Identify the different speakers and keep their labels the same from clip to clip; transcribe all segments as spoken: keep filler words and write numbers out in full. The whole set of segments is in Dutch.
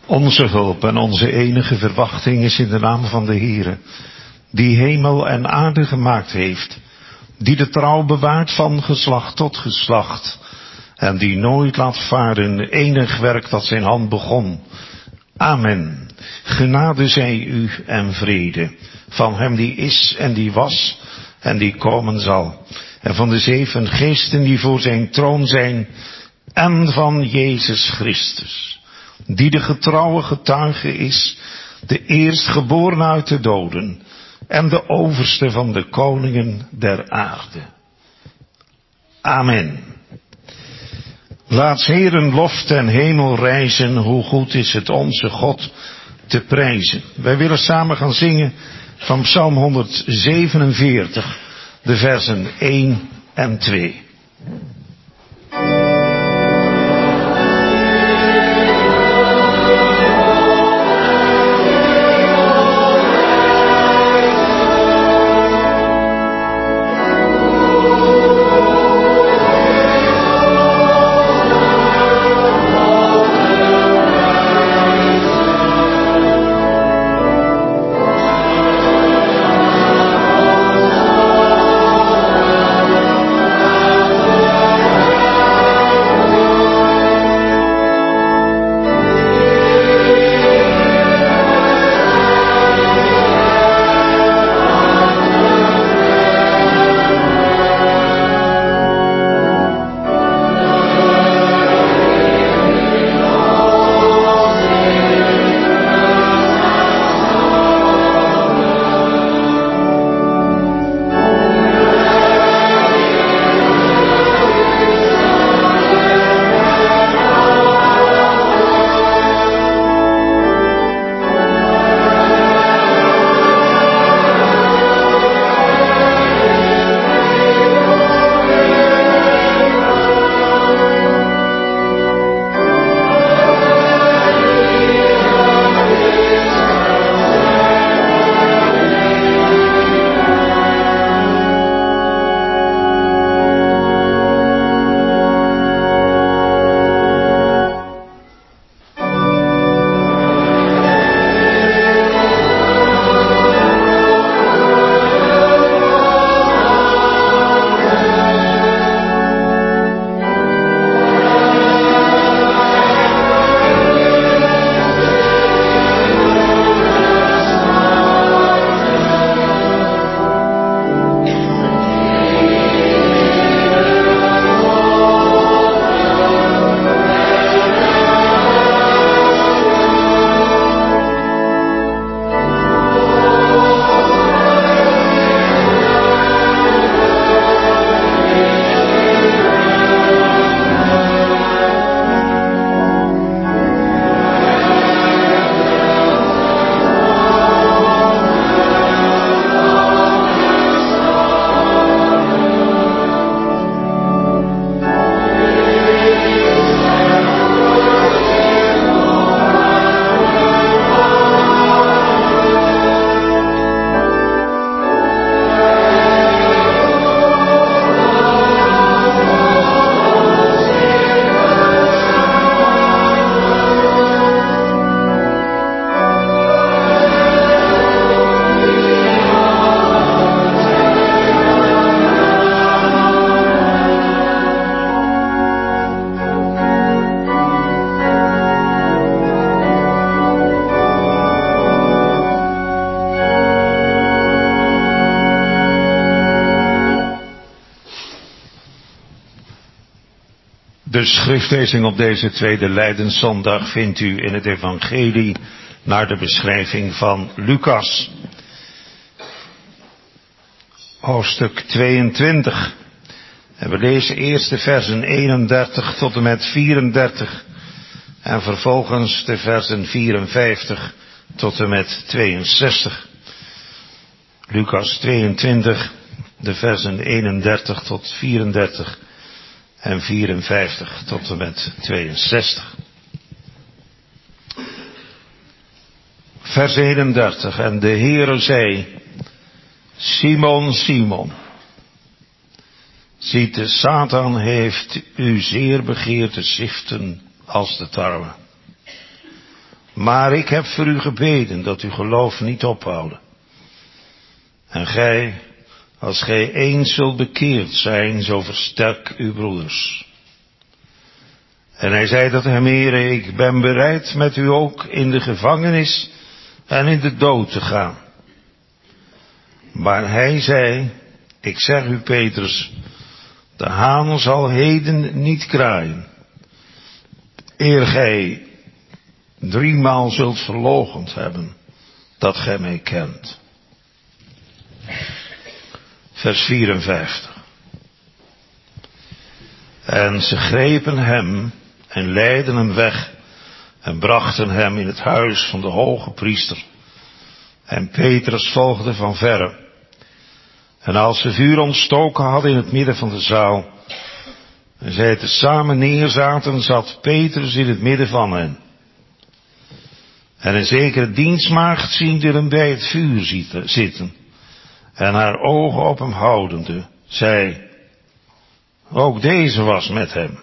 Speaker 1: Onze hulp en onze enige verwachting is in de naam van de Heere, die hemel en aarde gemaakt heeft, die de trouw bewaart van geslacht tot geslacht, en die nooit laat varen enig werk dat zijn hand begon. Amen. Genade zij u en vrede, van hem die is en die was en die komen zal, en van de zeven geesten die voor zijn troon zijn, en van Jezus Christus, die de getrouwe getuige is, de eerstgeboren uit de doden, en de overste van de koningen der aarde. Amen. Laat Heeren lof ten hemel rijzen, hoe goed is het onze God te prijzen. Wij willen samen gaan zingen van Psalm honderdzevenenveertig, de versen één en twee. De schriftlezing op deze tweede Lijdenszondag vindt u in het evangelie naar de beschrijving van Lucas. Hoofdstuk tweeëntwintig. En we lezen eerst de versen eenendertig tot en met vierendertig. En vervolgens de versen vierenvijftig tot en met tweeënzestig. Lucas tweeëntwintig, de versen eenendertig tot vierendertig. En vierenvijftig tot en met tweeënzestig. Vers eenendertig. En de Heere zei: Simon, Simon, ziet, de Satan heeft u zeer begeerd te ziften als de tarwe. Maar ik heb voor u gebeden dat uw geloof niet ophouden. En gij, als gij eens zult bekeerd zijn, zo versterk uw broeders. En hij zei tot hem, Heere, ik ben bereid met u ook in de gevangenis en in de dood te gaan. Maar hij zei, ik zeg u Petrus, de haan zal heden niet kraaien, eer gij driemaal zult verloochend hebben dat gij mij kent. Vers vierenvijftig. En ze grepen hem en leidden hem weg en brachten hem in het huis van de hoge priester. En Petrus volgde van verre. En als ze vuur ontstoken hadden in het midden van de zaal, en zij tezamen neerzaten, zat Petrus in het midden van hen. En een zekere dienstmaagd ziende hem bij het vuur zitten, en haar ogen op hem houdende, zei, ook deze was met hem.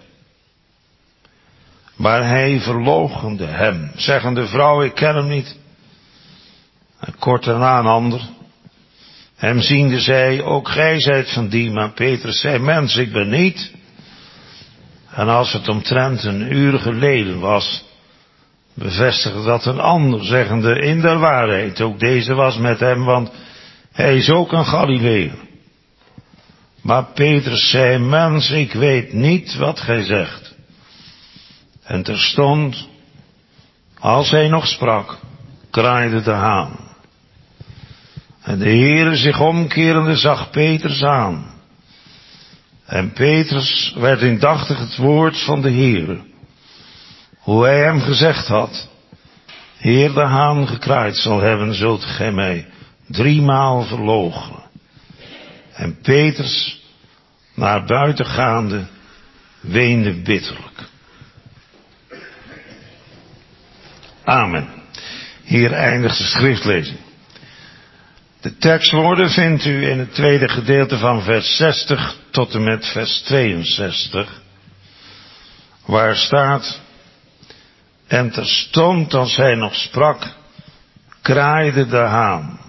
Speaker 1: Maar hij verloochende hem, zeggende, vrouw, ik ken hem niet. En kort daarna een ander. Hem ziende zei, ook gij zijt van die, maar Petrus zei, mens, ik ben niet. En als het omtrent een uur geleden was, bevestigde dat een ander, zeggende, in der waarheid, ook deze was met hem, want hij is ook een Galileër. Maar Petrus zei, mens, ik weet niet wat gij zegt. En terstond, als hij nog sprak, kraaide de haan. En de Heere zich omkerende zag Petrus aan. En Petrus werd indachtig het woord van de Heere, hoe hij hem gezegd had, Heer, de haan gekraaid zal hebben, zult gij mij driemaal verloochenen. En Petrus, naar buiten gaande, weende bitterlijk. Amen. Hier eindigt de schriftlezing. De tekstwoorden vindt u in het tweede gedeelte van vers zestig tot en met vers tweeënzestig. Waar staat, en terstond als hij nog sprak, kraaide de haan.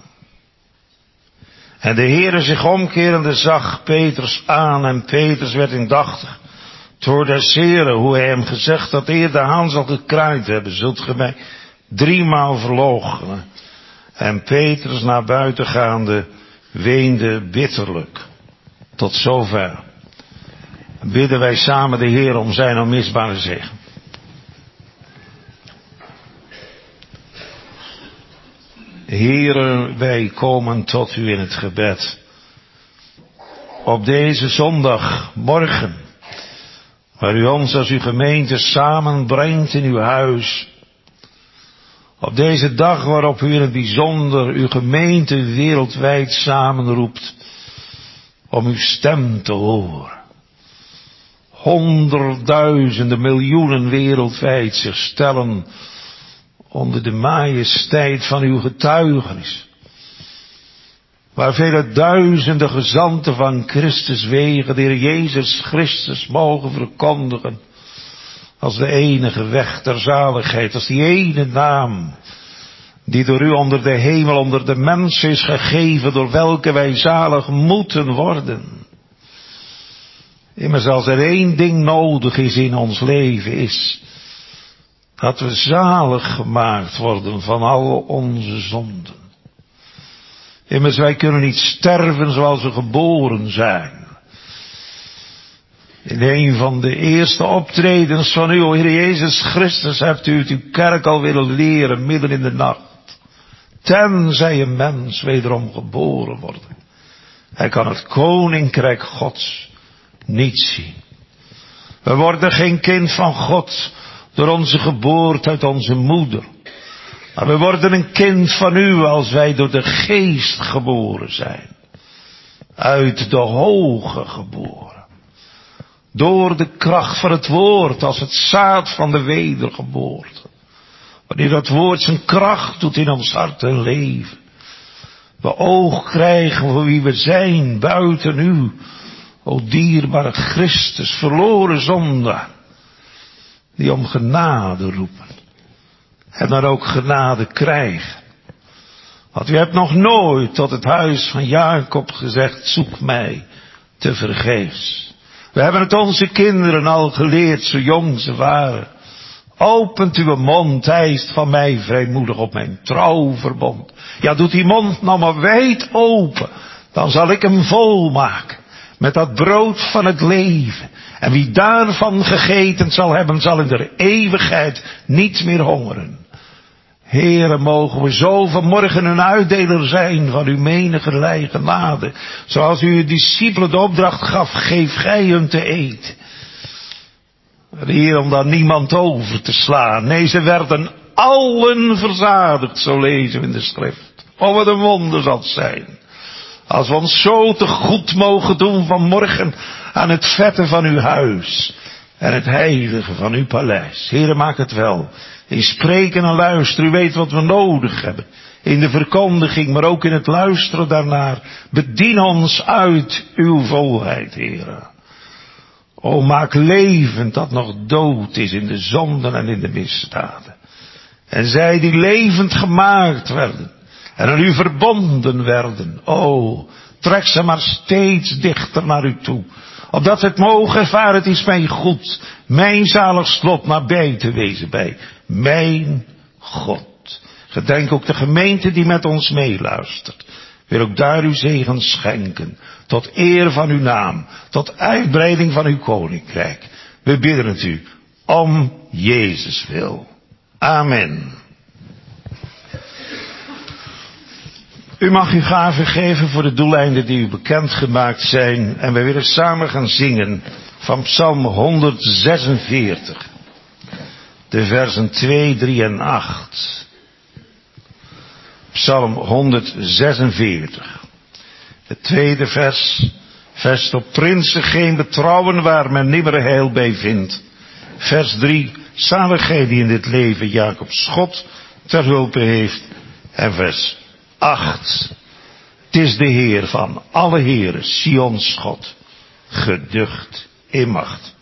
Speaker 1: En de Heere zich omkerende zag Petrus aan en Petrus werd indachtig het woord des Heeren, hoe hij hem gezegd had, eer de haan zal gekraaid hebben, zult ge mij driemaal verloochenen. En Petrus naar buiten gaande weende bitterlijk. Tot zover. Bidden wij samen de Heer om zijn onmisbare zegen. Heere, wij komen tot u in het gebed. Op deze zondagmorgen, waar u ons als uw gemeente samenbrengt in uw huis. Op deze dag waarop u in het bijzonder uw gemeente wereldwijd samenroept om uw stem te horen. Honderdduizenden, miljoenen wereldwijd zich stellen onder de majesteit van uw getuigenis. Waar vele duizenden gezanten van Christus wegen, de Heer Jezus Christus mogen verkondigen. Als de enige weg ter zaligheid, als die ene naam, die door u onder de hemel, onder de mens is gegeven, door welke wij zalig moeten worden. Immers als er één ding nodig is in ons leven is, dat we zalig gemaakt worden van al onze zonden. Immers wij kunnen niet sterven zoals we geboren zijn. In een van de eerste optredens van u, o Heer Jezus Christus, hebt u het uw kerk al willen leren, midden in de nacht. Tenzij een mens wederom geboren wordt. Hij kan het koninkrijk Gods niet zien. We worden geen kind van God door onze geboorte uit onze moeder. Maar we worden een kind van u als wij door de geest geboren zijn. Uit de hoge geboren. Door de kracht van het woord als het zaad van de wedergeboorte. Wanneer dat woord zijn kracht doet in ons hart en leven. We oog krijgen voor wie we zijn buiten u. O dierbare Christus, verloren zondaar. Die om genade roepen. en dan ook genade krijgen. Want u hebt nog nooit tot het huis van Jacob gezegd, zoek mij te vergeefs. We hebben het onze kinderen al geleerd, zo jong ze waren. Opent uw mond, eist van mij vrijmoedig op mijn trouwverbond. Ja, doet die mond nou maar wijd open, dan zal ik hem volmaken met dat brood van het leven. En wie daarvan gegeten zal hebben, zal in de eeuwigheid niet meer hongeren. Heere, mogen we zo vanmorgen een uitdeler zijn van uw menigerlei genade. Zoals u uw discipelen de opdracht gaf, geef gij hun te eten. Heer, om daar niemand over te slaan. Nee, ze werden allen verzadigd, zo lezen we in de schrift. Oh, wat een wonder zal het zijn. Als we ons zo te goed mogen doen vanmorgen aan het vette van uw huis. En het heilige van uw paleis. Heere, maak het wel. In spreken en luisteren, u weet wat we nodig hebben. In de verkondiging, maar ook in het luisteren daarnaar. Bedien ons uit uw volheid, Heere. O, maak levend dat nog dood is in de zonden en in de misdaden. En zij die levend gemaakt werden en aan u verbonden werden. O, trek ze maar steeds dichter naar u toe. Opdat ze het mogen ervaren, het is mij goed, mijn zalig slot nabij te wezen bij mijn God. Gedenk ook de gemeente die met ons meeluistert. Wil ook daar uw zegen schenken, tot eer van uw naam, tot uitbreiding van uw koninkrijk. We bidden het u, om Jezus wil. Amen. U mag uw gave geven voor de doeleinden die u bekendgemaakt zijn. En wij willen samen gaan zingen van Psalm honderdzesenveertig. De versen twee, drie en acht. Psalm honderdzesenveertig. Het tweede vers. Vest op prinsen geen betrouwen waar men nimmer heil bij vindt. Vers drie. Zalig gij die in dit leven Jacobs God ter hulpe heeft. En vers acht. Het is de Heer van alle heren, Sions God, geducht in macht.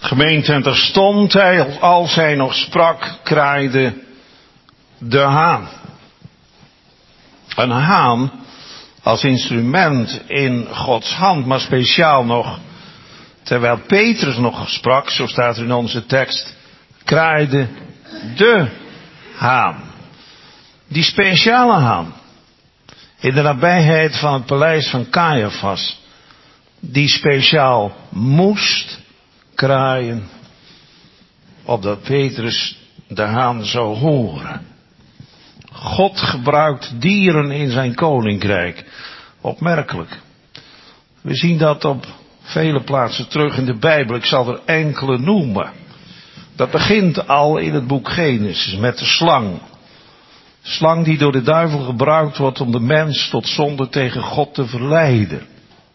Speaker 1: Gemeente, en terstond hij, als hij nog sprak, kraaide de haan. Een haan als instrument in Gods hand, maar speciaal nog, terwijl Petrus nog sprak, zo staat er in onze tekst, kraaide de haan. Die speciale haan, in de nabijheid van het paleis van Caiaphas, die speciaal moest kraaien, opdat Petrus de haan zou horen. God gebruikt dieren in zijn koninkrijk. Opmerkelijk. We zien dat op vele plaatsen terug in de Bijbel. Ik zal er enkele noemen. Dat begint al in het boek Genesis met de slang. Slang die door de duivel gebruikt wordt om de mens tot zonde tegen God te verleiden.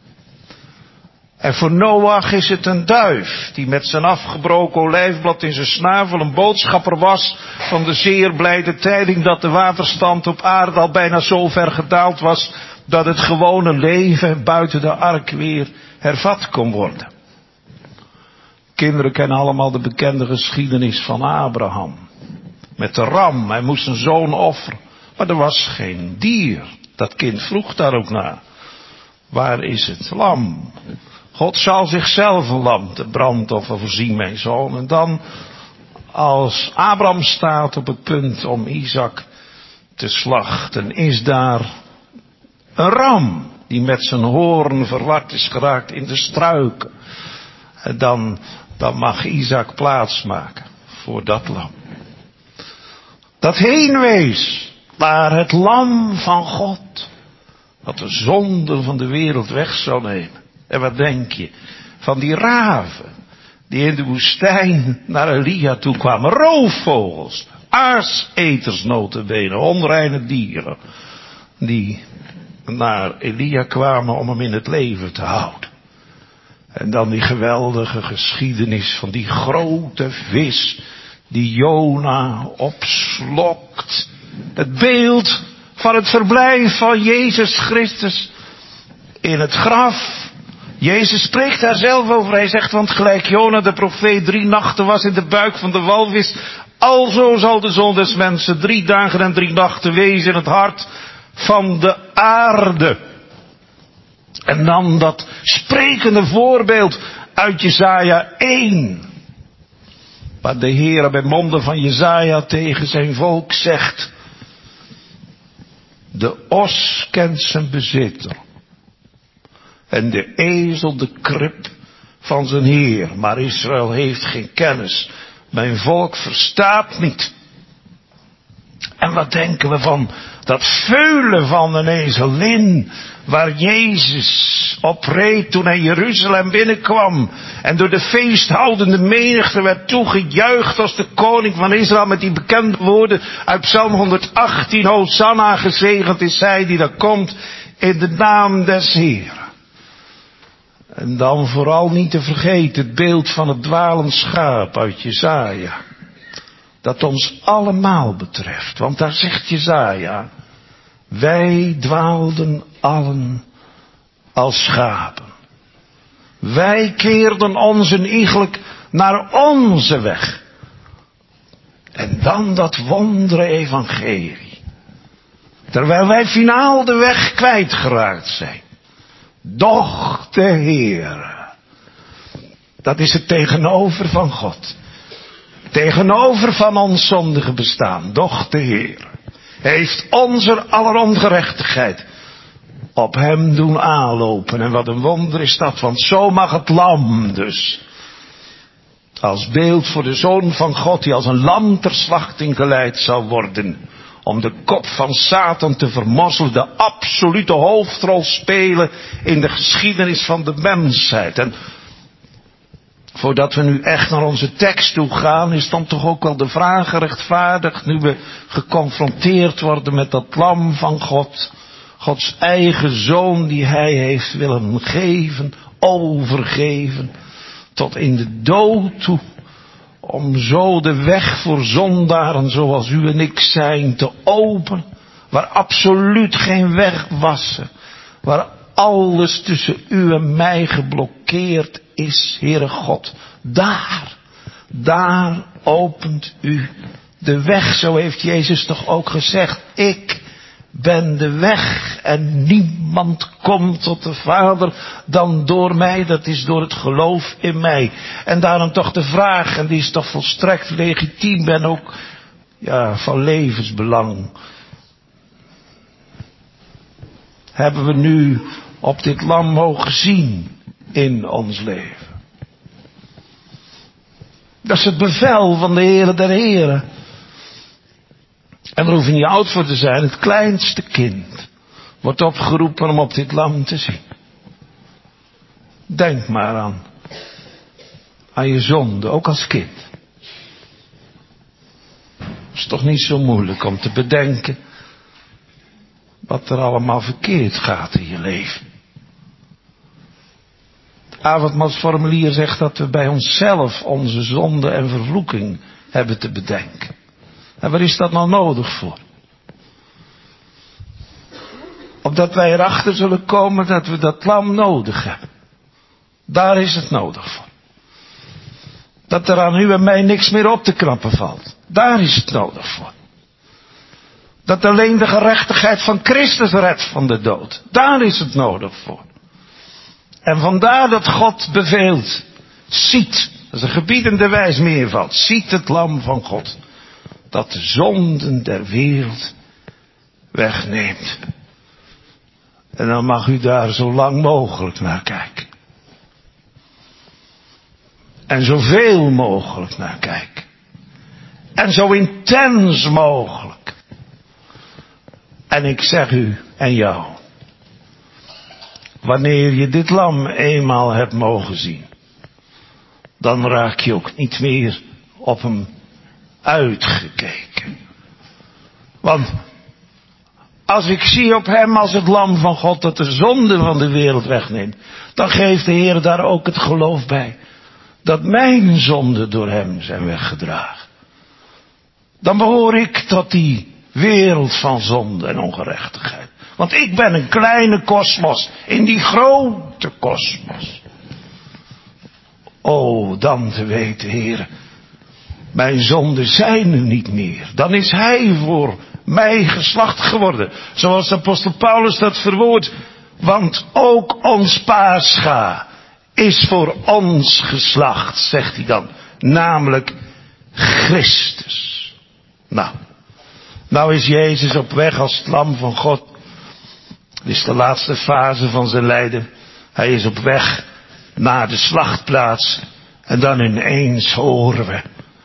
Speaker 1: En voor Noach is het een duif die met zijn afgebroken olijfblad in zijn snavel een boodschapper was van de zeer blijde tijding dat de waterstand op aarde al bijna zo ver gedaald was dat het gewone leven buiten de ark weer hervat kon worden. Kinderen kennen allemaal de bekende geschiedenis van Abraham. Met de ram, hij moest een zoon offeren, maar er was geen dier. Dat kind vroeg daar ook naar. Waar is het lam? God zal zichzelf een lam te brandoffer voorzien, mijn zoon. En dan, als Abraham staat op het punt om Isaac te slachten, is daar een ram die met zijn hoorn verward is geraakt in de struiken. En dan, dan mag Isaac plaatsmaken voor dat lam. Dat heen wees naar het lam van God, dat de zonde van de wereld weg zou nemen. En wat denk je van die raven die in de woestijn naar Elia toe kwamen? Roofvogels, aaseters nota bene, onreine dieren die naar Elia kwamen om hem in het leven te houden. En dan die geweldige geschiedenis van die grote vis die Jona opslokt. Het beeld van het verblijf van Jezus Christus in het graf. Jezus spreekt daar zelf over. Hij zegt, want gelijk Jona de profeet drie nachten was in de buik van de walvis, alzo zal de Zoon des Mensen drie dagen en drie nachten wezen in het hart van de aarde. En dan dat sprekende voorbeeld uit Jesaja één. Waar de Heer bij monden van Jesaja tegen zijn volk zegt: de os kent zijn bezitter. En de ezel de krib van zijn Heer. Maar Israël heeft geen kennis. Mijn volk verstaat niet. En wat denken we van dat veulen van een ezelin, waar Jezus op reed toen hij Jeruzalem binnenkwam en door de feesthoudende menigte werd toegejuicht als de koning van Israël met die bekende woorden uit Psalm honderdachttien, Hosanna, gezegend is hij die daar komt in de naam des Heeren. En dan vooral niet te vergeten het beeld van het dwalend schaap uit Jesaja. Dat ons allemaal betreft. Want daar zegt Jesaja: wij dwaalden allen als schapen. Wij keerden ons iegelijk naar onze weg. En dan dat wondere evangelie. Terwijl wij finaal de weg kwijtgeraakt zijn. Doch de Heere. Dat is het tegenover van God. Tegenover van ons zondige bestaan. Doch de Heer heeft onze aller ongerechtigheid op hem doen aanlopen. En wat een wonder is dat. Want zo mag het lam dus, als beeld voor de Zoon van God, die als een lam ter slachting geleid zal worden, om de kop van Satan te vermorzelen, de absolute hoofdrol spelen in de geschiedenis van de mensheid. En voordat we nu echt naar onze tekst toe gaan, is dan toch ook wel de vraag gerechtvaardigd, nu we geconfronteerd worden met dat lam van God, Gods eigen Zoon die hij heeft willen geven, overgeven, tot in de dood toe, om zo de weg voor zondaren zoals u en ik zijn te openen, waar absoluut geen weg was, waar alles tussen u en mij geblokkeerd is, Heere God, Daar, daar opent u de weg. Zo heeft Jezus toch ook gezegd. Ik ben de weg en niemand komt tot de Vader dan door mij. Dat is door het geloof in mij. En daarom toch de vraag, en die is toch volstrekt legitiem en ook ja, van levensbelang. Hebben we nu op dit lam mogen zien in ons leven? Dat is het bevel van de Heere der Heren. En daar hoef je niet oud voor te zijn. Het kleinste kind wordt opgeroepen om op dit lam te zien. Denk maar aan. Aan je zonde, ook als kind. Het is toch niet zo moeilijk om te bedenken wat er allemaal verkeerd gaat in je leven. Het avondmaalsformulier zegt dat we bij onszelf onze zonde en vervloeking hebben te bedenken. En waar is dat nou nodig voor? Opdat wij erachter zullen komen dat we dat lam nodig hebben. Daar is het nodig voor. Dat er aan u en mij niks meer op te knappen valt. Daar is het nodig voor. Dat alleen de gerechtigheid van Christus redt van de dood. Daar is het nodig voor. En vandaar dat God beveelt. Ziet, dat is een gebiedende wijs meervoud. Ziet het lam van God. Dat de zonden der wereld wegneemt. En dan mag u daar zo lang mogelijk naar kijken. En zoveel mogelijk naar kijken. En zo intens mogelijk. En ik zeg u en jou. Wanneer je dit lam eenmaal hebt mogen zien. Dan raak je ook niet meer op hem uitgekeken. Want als ik zie op hem als het lam van God dat de zonde van de wereld wegneemt. Dan geeft de Heer daar ook het geloof bij. Dat mijn zonden door hem zijn weggedragen. Dan behoor ik tot die wereld van zonde en ongerechtigheid. Want ik ben een kleine kosmos in die grote kosmos. O, dan te weten, Heer, mijn zonden zijn er niet meer. Dan is hij voor mij geslacht geworden. Zoals de apostel Paulus dat verwoordt. Want ook ons Pascha is voor ons geslacht, zegt hij dan. Namelijk Christus. Nou, nou is Jezus op weg als het lam van God. Dit is de laatste fase van zijn lijden. Hij is op weg naar de slachtplaats. En dan ineens horen we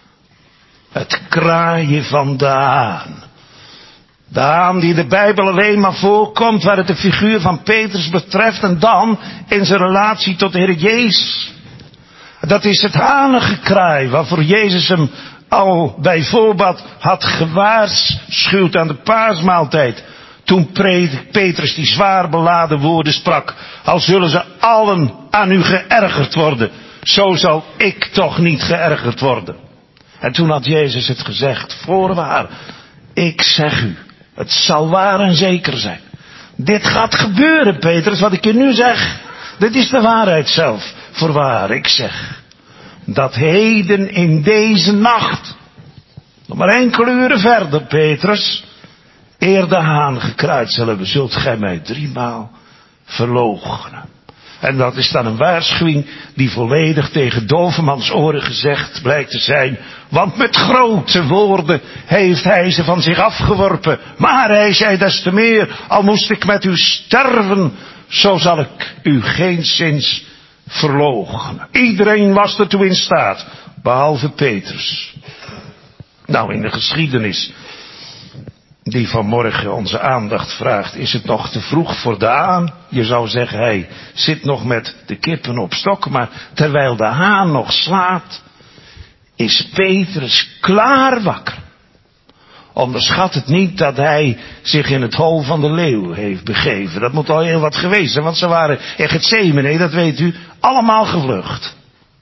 Speaker 1: het kraaien van de haan. De haan die de Bijbel alleen maar voorkomt waar het de figuur van Petrus betreft. En dan in zijn relatie tot de Heer Jezus. Dat is het hanengekraai waarvoor Jezus hem al bij voorbaat had gewaarschuwd aan de paasmaaltijd. Toen Petrus die zwaar beladen woorden sprak. Al zullen ze allen aan u geërgerd worden. Zo zal ik toch niet geërgerd worden. En toen had Jezus het gezegd. Voorwaar, ik zeg u. Het zal waar en zeker zijn. Dit gaat gebeuren, Petrus, wat ik je nu zeg. Dit is de waarheid zelf. Voorwaar, ik zeg. Dat heden in deze nacht. Nog maar enkele uren verder, Petrus. Eer de haan gekruid zal hebben, zult gij mij driemaal verloochenen. En dat is dan een waarschuwing die volledig tegen Dovermans oren gezegd blijkt te zijn. Want met grote woorden heeft hij ze van zich afgeworpen. Maar hij zei des te meer, al moest ik met u sterven, zo zal ik u geenszins verloochenen. Iedereen was ertoe in staat, behalve Petrus. Nou, in de geschiedenis die vanmorgen onze aandacht vraagt, is het nog te vroeg voor de haan. Je zou zeggen, hij zit nog met de kippen op stok, maar terwijl de haan nog slaapt, is Petrus klaar wakker. Onderschat het niet dat hij zich in het hol van de leeuw heeft begeven. Dat moet al heel wat geweest zijn, want ze waren in Getsemane, dat weet u, allemaal gevlucht.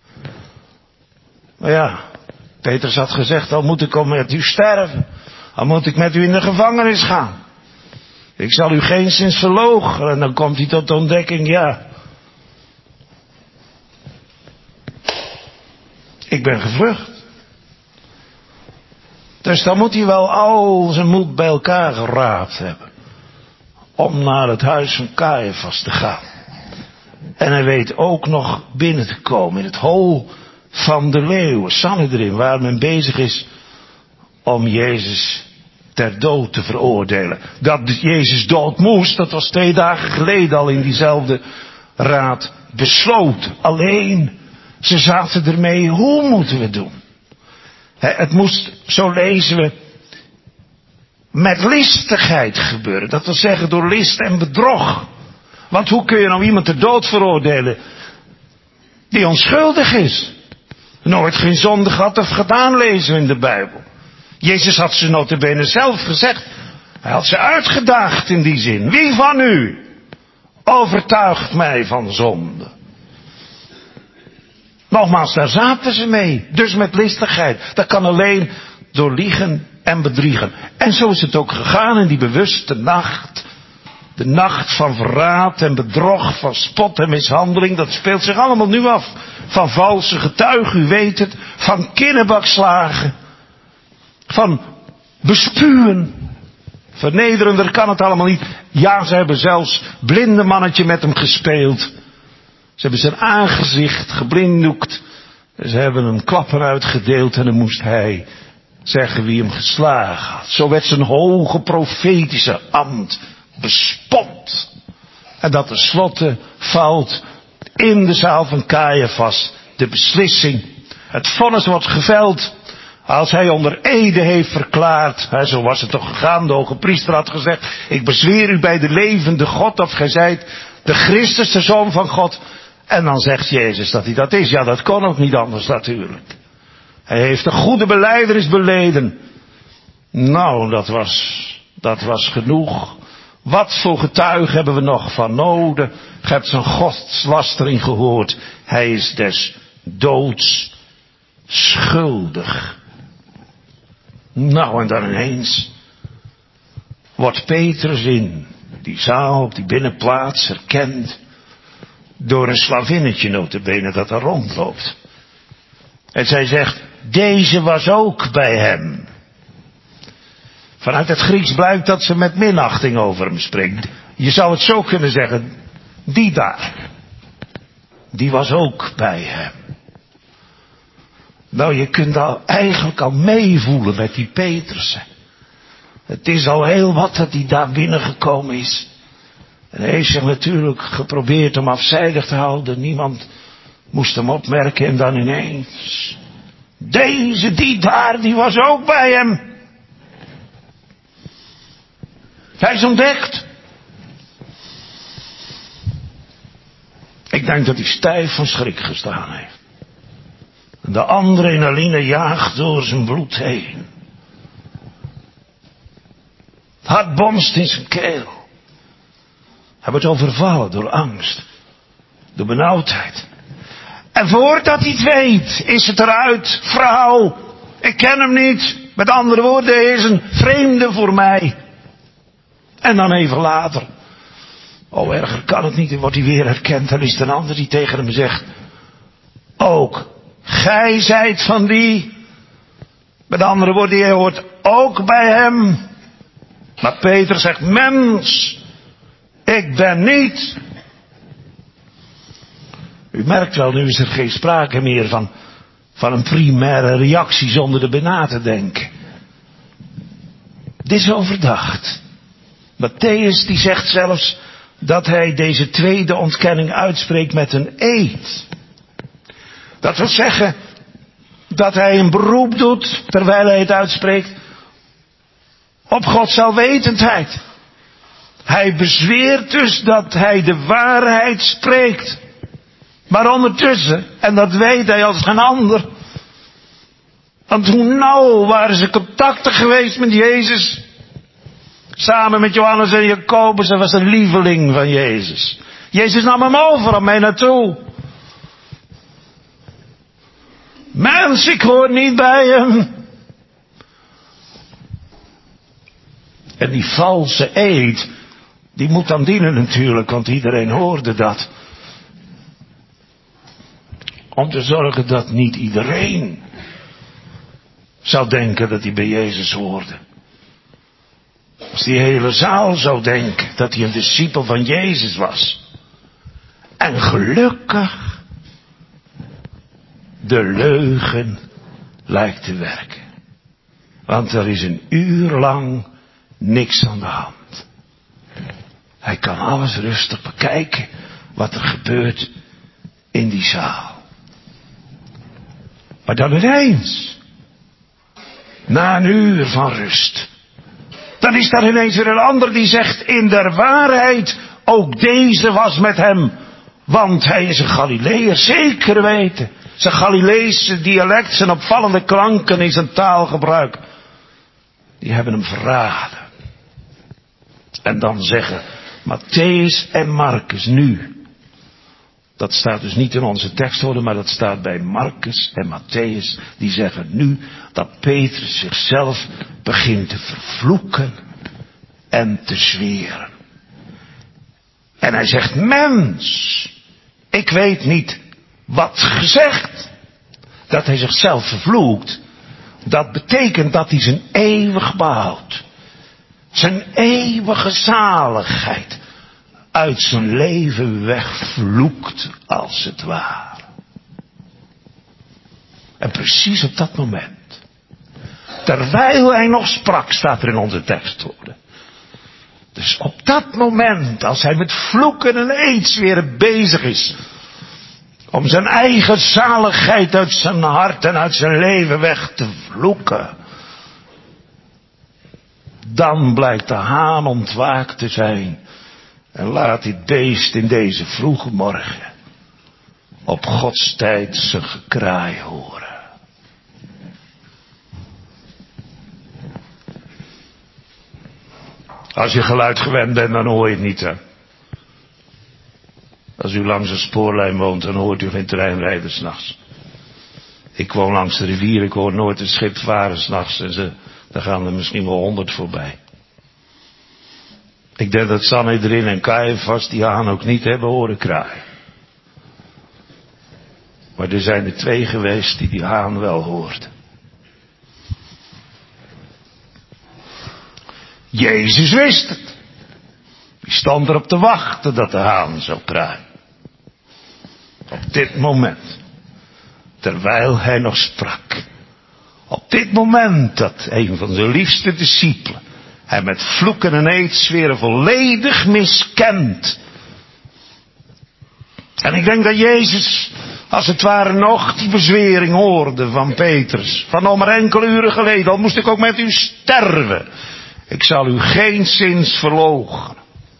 Speaker 1: Maar ja, Petrus had gezegd, al moet ik al met u sterven. Dan moet ik met u in de gevangenis gaan. Ik zal u geenszins verloochenen. En dan komt hij tot de ontdekking, ja. Ik ben gevlucht. Dus dan moet hij wel al zijn moed bij elkaar geraapt hebben. Om naar het huis van Caiaphas te gaan. En hij weet ook nog binnen te komen in het hol van de leeuwen, Sanhedrin, waar men bezig is om Jezus ter dood te veroordelen. Dat Jezus dood moest, dat was twee dagen geleden al in diezelfde raad besloten. Alleen, ze zaten ermee, hoe moeten we het doen? He, het moest, zo lezen we, met listigheid gebeuren. Dat wil zeggen door list en bedrog. Want hoe kun je nou iemand ter dood veroordelen die onschuldig is? Nooit geen zonde gehad of gedaan, lezen we in de Bijbel. Jezus had ze nota bene zelf gezegd. Hij had ze uitgedaagd in die zin. Wie van u overtuigt mij van zonde? Nogmaals, daar zaten ze mee. Dus met listigheid. Dat kan alleen door liegen en bedriegen. En zo is het ook gegaan in die bewuste nacht. De nacht van verraad en bedrog, van spot en mishandeling. Dat speelt zich allemaal nu af. Van valse getuigen, u weet het. Van kinnebakslagen. Van bespuwen. Vernederender kan het allemaal niet. Ja, ze hebben zelfs blinde mannetje met hem gespeeld. Ze hebben zijn aangezicht geblinddoekt. Ze hebben hem klappen uitgedeeld en dan moest hij zeggen wie hem geslagen had. Zo werd zijn hoge profetische ambt bespot. En dat tenslotte valt in de zaal van Caiaphas de beslissing. Het vonnis wordt geveld als hij onder ede heeft verklaard. Hè, zo was het toch gegaan. De hoge priester had gezegd: ik bezweer u bij de levende God of gij zijt de Christus, de Zoon van God. En dan zegt Jezus dat hij dat is. Ja, dat kon ook niet anders natuurlijk. Hij heeft een goede belijdenis beleden. Nou, dat was, dat was genoeg. Wat voor getuigen hebben we nog van nodig? Je hebt zijn godslastering gehoord. Hij is des doods schuldig. Nou, en dan ineens wordt Petrus in die zaal, op die binnenplaats, herkend door een slavinnetje nota bene dat er rondloopt. En zij zegt: deze was ook bij hem. Vanuit het Grieks blijkt dat ze met minachting over hem spreekt. Je zou het zo kunnen zeggen: die daar, die was ook bij hem. Nou, je kunt al eigenlijk al meevoelen met die Petrus. Het is al heel wat dat hij daar binnengekomen is. En hij heeft zich natuurlijk geprobeerd om afzijdig te houden. Niemand moest hem opmerken en dan ineens: deze, die daar, die was ook bij hem. Hij is ontdekt. Ik denk dat hij stijf van schrik gestaan heeft. En de adrenaline jaagt door zijn bloed heen. Het hart bonst in zijn keel. Hij wordt overvallen door angst. Door benauwdheid. En voordat hij het weet, is het eruit: vrouw, ik ken hem niet. Met andere woorden, hij is een vreemde voor mij. En dan even later, oh erger kan het niet, dan wordt hij weer herkend. Dan is er een ander die tegen hem zegt: ook gij zijt van die. Met andere woorden, jij hoort ook bij hem. Maar Peter zegt: mens, ik ben niet. U merkt wel, nu is er geen sprake meer van, van een primaire reactie zonder erbij na te denken. Dit is overdacht. Matthäus die zegt zelfs dat hij deze tweede ontkenning uitspreekt met een eed. Dat wil zeggen dat hij een beroep doet, terwijl hij het uitspreekt, op Gods alwetendheid. Hij bezweert dus dat hij de waarheid spreekt. Maar ondertussen, en dat weet hij als geen ander, want hoe nauw waren ze contacten geweest met Jezus. Samen met Johannes en Jacobus, hij was een lieveling van Jezus. Jezus nam hem over aan mij naartoe. Mens, ik hoor niet bij hem. En die valse eed, die moet dan dienen natuurlijk, want iedereen hoorde dat. Om te zorgen dat niet iedereen zou denken dat hij bij Jezus hoorde. Als die hele zaal zou denken dat hij een discipel van Jezus was. En gelukkig de leugen lijkt te werken. Want er is een uur lang niks aan de hand. Hij kan alles rustig bekijken wat er gebeurt in die zaal. Maar dan ineens, na een uur van rust, dan is daar ineens weer een ander die zegt, in der waarheid, ook deze was met hem. Want hij is een Galileër, zeker weten. Zijn Galileese dialect, zijn opvallende klanken in zijn taalgebruik, die hebben hem verraden. En dan zeggen Matthäus en Marcus nu. Dat staat dus niet in onze tekstwoorden, maar dat staat bij Marcus en Matthäus. Die zeggen nu dat Petrus zichzelf begint te vervloeken en te zweren. En hij zegt, mens, ik weet niet wat gezegd. Dat hij zichzelf vervloekt, dat betekent dat hij zijn eeuwig behoud, zijn eeuwige zaligheid uit zijn leven wegvloekt als het ware. En precies op dat moment, terwijl hij nog sprak, staat er in onze tekstwoorden. Dus op dat moment, als hij met vloeken en eetzweren bezig is, om zijn eigen zaligheid uit zijn hart en uit zijn leven weg te vloeken, dan blijkt de haan ontwaakt te zijn en laat dit beest in deze vroege morgen op Gods tijd zijn gekraai horen. Als je geluid gewend bent, dan hoor je het niet, hè. Als u langs een spoorlijn woont, dan hoort u geen trein rijden 's nachts. Ik woon langs de rivier, ik hoor nooit een schip varen 's nachts. En ze, daar gaan er misschien wel honderd voorbij. Ik denk dat Sanhedrin en Caiaphas die haan ook niet hebben horen kraaien. Maar er zijn er twee geweest die die haan wel hoorden. Jezus wist het. Die stond erop te wachten dat de haan zou kraaien. Op dit moment. Terwijl hij nog sprak. Op dit moment dat een van zijn liefste discipelen hij met vloeken en eetzweren volledig miskent. En ik denk dat Jezus als het ware nog die bezwering hoorde van Petrus. Van nog maar enkele uren geleden, al moest ik ook met u sterven. Ik zal u geenszins verloochenen.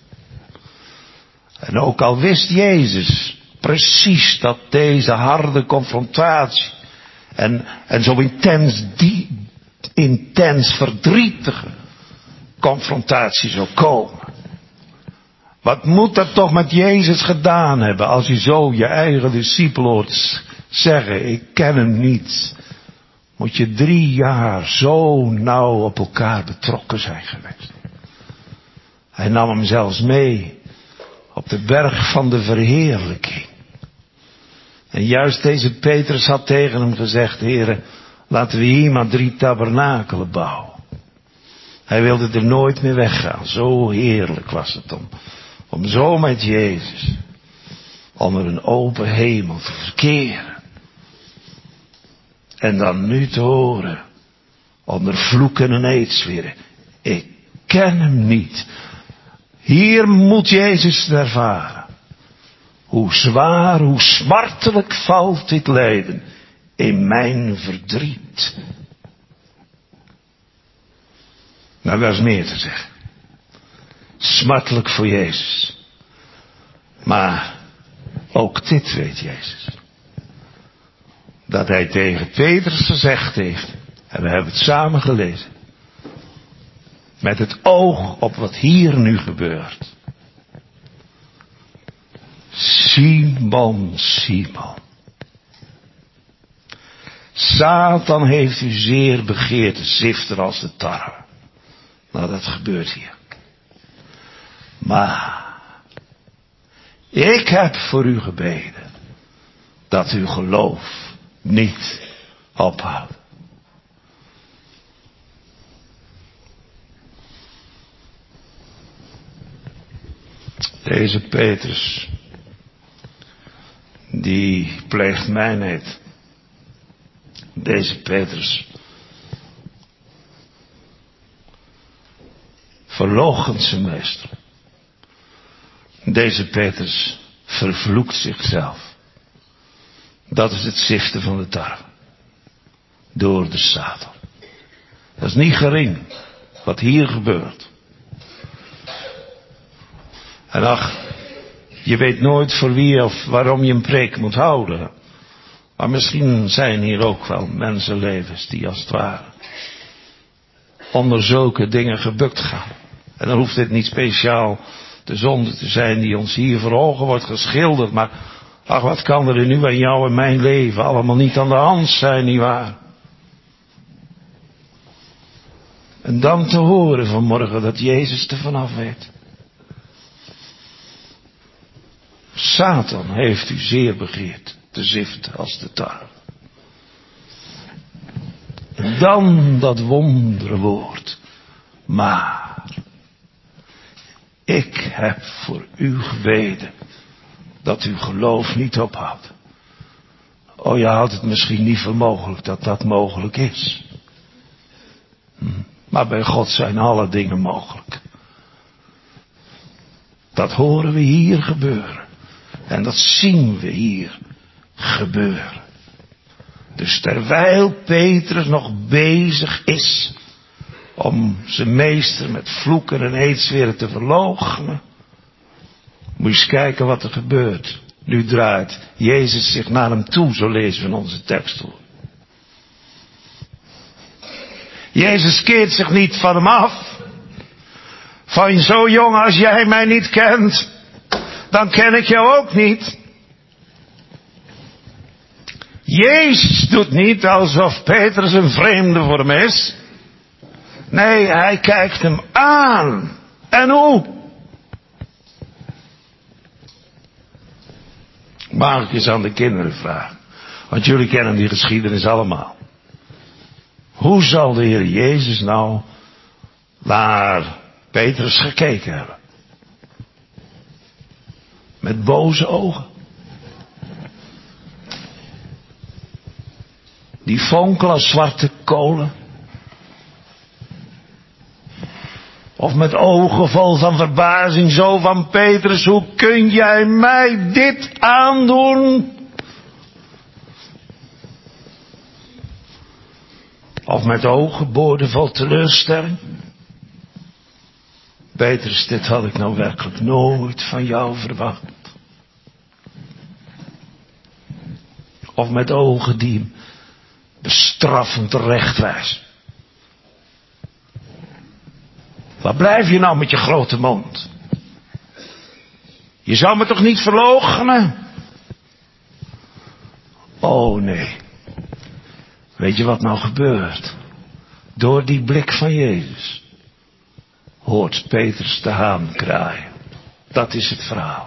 Speaker 1: En ook al wist Jezus precies dat deze harde confrontatie en, en zo intens, die, intens verdrietige confrontatie zou komen. Wat moet dat toch met Jezus gedaan hebben als je zo je eigen discipel hoort zeggen, ik ken hem niet. Moet je drie jaar zo nauw op elkaar betrokken zijn geweest. Hij nam hem zelfs mee op de berg van de verheerlijking. En juist deze Petrus had tegen hem gezegd, Heere, laten we hier maar drie tabernakelen bouwen. Hij wilde er nooit meer weggaan. Zo heerlijk was het om, om zo met Jezus onder een open hemel te verkeren. En dan nu te horen, onder vloeken en eetzweren, ik ken hem niet. Hier moet Jezus het ervaren. Hoe zwaar, hoe smartelijk valt dit lijden in mijn verdriet. Nou, daar is meer te zeggen. Smartelijk voor Jezus. Maar ook dit weet Jezus. Dat hij tegen Petrus gezegd heeft, en we hebben het samen gelezen, met het oog op wat hier nu gebeurt. Simon, Simon. Satan heeft u zeer begeerd te ziften als de tarwe. Nou, dat gebeurt hier. Maar ik heb voor u gebeden dat uw geloof niet ophoudt. Deze Petrus, die pleegt mijnheid. Deze Petrus verloochent zijn meester. Deze Petrus vervloekt zichzelf. Dat is het ziften van de tarwe. Door de Satan. Dat is niet gering wat hier gebeurt. En ach, je weet nooit voor wie of waarom je een preek moet houden. Maar misschien zijn hier ook wel mensenlevens die als het ware onder zulke dingen gebukt gaan. En dan hoeft dit niet speciaal de zonde te zijn die ons hier voor ogen wordt geschilderd. Maar ach, wat kan er in u en jou en mijn leven allemaal niet aan de hand zijn, nietwaar? En dan te horen vanmorgen dat Jezus er vanaf weet. Satan heeft u zeer begeerd te ziften als de tarwe. En dan dat wonderwoord. Maar ik heb voor u gebeden dat uw geloof niet ophoudt. Oh, je houdt het misschien niet voor mogelijk dat dat mogelijk is. Hm. Maar bij God zijn alle dingen mogelijk. Dat horen we hier gebeuren. En dat zien we hier gebeuren. Dus terwijl Petrus nog bezig is om zijn meester met vloeken en eetzweren te verloochenen, moet je eens kijken wat er gebeurt. Nu draait Jezus zich naar hem toe, zo lezen we in onze tekst. Jezus keert zich niet van hem af. Van zo jong als jij mij niet kent, dan ken ik jou ook niet. Jezus doet niet alsof Petrus een vreemde voor hem is. Nee, hij kijkt hem aan. En hoe? Mag ik eens aan de kinderen vragen? Want jullie kennen die geschiedenis allemaal. Hoe zal de Heer Jezus nou naar Petrus gekeken hebben? Met boze ogen. Die fonkelen als zwarte kolen. Of met ogen vol van verbazing, zo van Petrus, hoe kun jij mij dit aandoen? Of met ogen boordevol teleurstelling. Petrus, dit had ik nou werkelijk nooit van jou verwacht. Of met ogen die hem bestraffend terechtwijzen. Waar blijf je nou met je grote mond? Je zou me toch niet verloochenen? Oh nee. Weet je wat nou gebeurt? Door die blik van Jezus hoort Petrus de haan kraaien. Dat is het verhaal.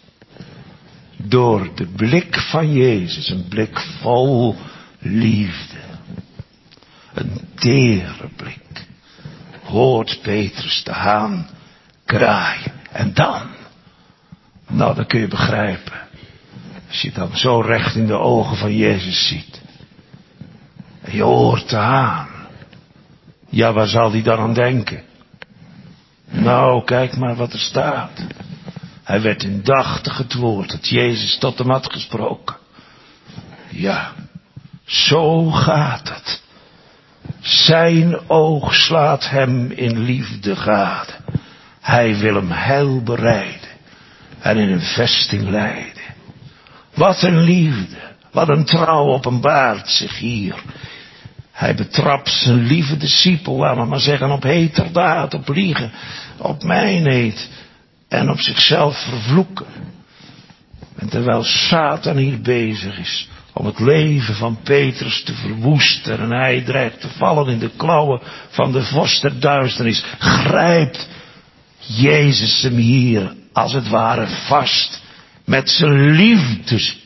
Speaker 1: Door de blik van Jezus, een blik vol liefde, een tere blik, hoort Petrus de haan kraaien. En dan, nou dan kun je begrijpen, als je dan zo recht in de ogen van Jezus ziet, en je hoort de haan, ja, waar zal die dan aan denken? Nou, kijk maar wat er staat. Hij werd indachtig het woord dat Jezus tot hem had gesproken. Ja, zo gaat het. Zijn oog slaat hem in liefde gade. Hij wil hem heil bereiden en in een vesting leiden. Wat een liefde, wat een trouw openbaart zich hier. Hij betrapt zijn lieve discipel, laten we maar zeggen, op heterdaad, op liegen, op mijnheid en op zichzelf vervloeken. En terwijl Satan hier bezig is om het leven van Petrus te verwoesten en hij dreigt te vallen in de klauwen van de vorst der duisternis, grijpt Jezus hem hier als het ware vast met zijn liefdes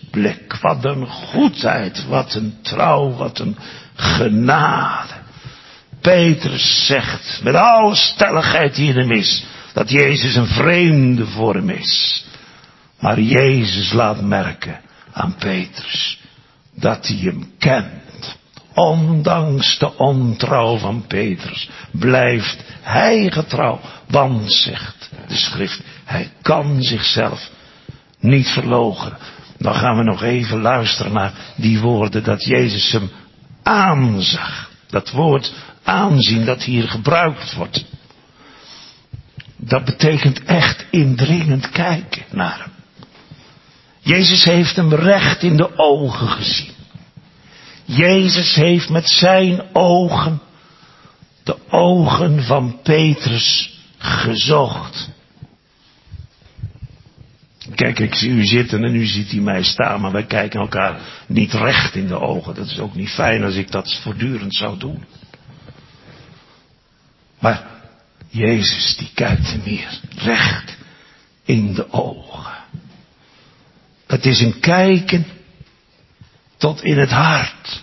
Speaker 1: blik. Wat een goedheid, wat een trouw, wat een genade. Petrus zegt met alle stelligheid die in hem is, dat Jezus een vreemde voor hem is. Maar Jezus laat merken aan Petrus dat hij hem kent. Ondanks de ontrouw van Petrus blijft hij getrouw. Want, zegt de schrift, hij kan zichzelf niet verloochenen. Dan gaan we nog even luisteren naar die woorden dat Jezus hem aanzag. Dat woord aanzien dat hier gebruikt wordt. Dat betekent echt indringend kijken naar hem. Jezus heeft hem recht in de ogen gezien. Jezus heeft met zijn ogen de ogen van Petrus gezocht. Kijk, ik zie u zitten en u ziet hij mij staan, maar wij kijken elkaar niet recht in de ogen. Dat is ook niet fijn als ik dat voortdurend zou doen. Maar Jezus die kijkt hem hier recht in de ogen. Het is een kijken tot in het hart.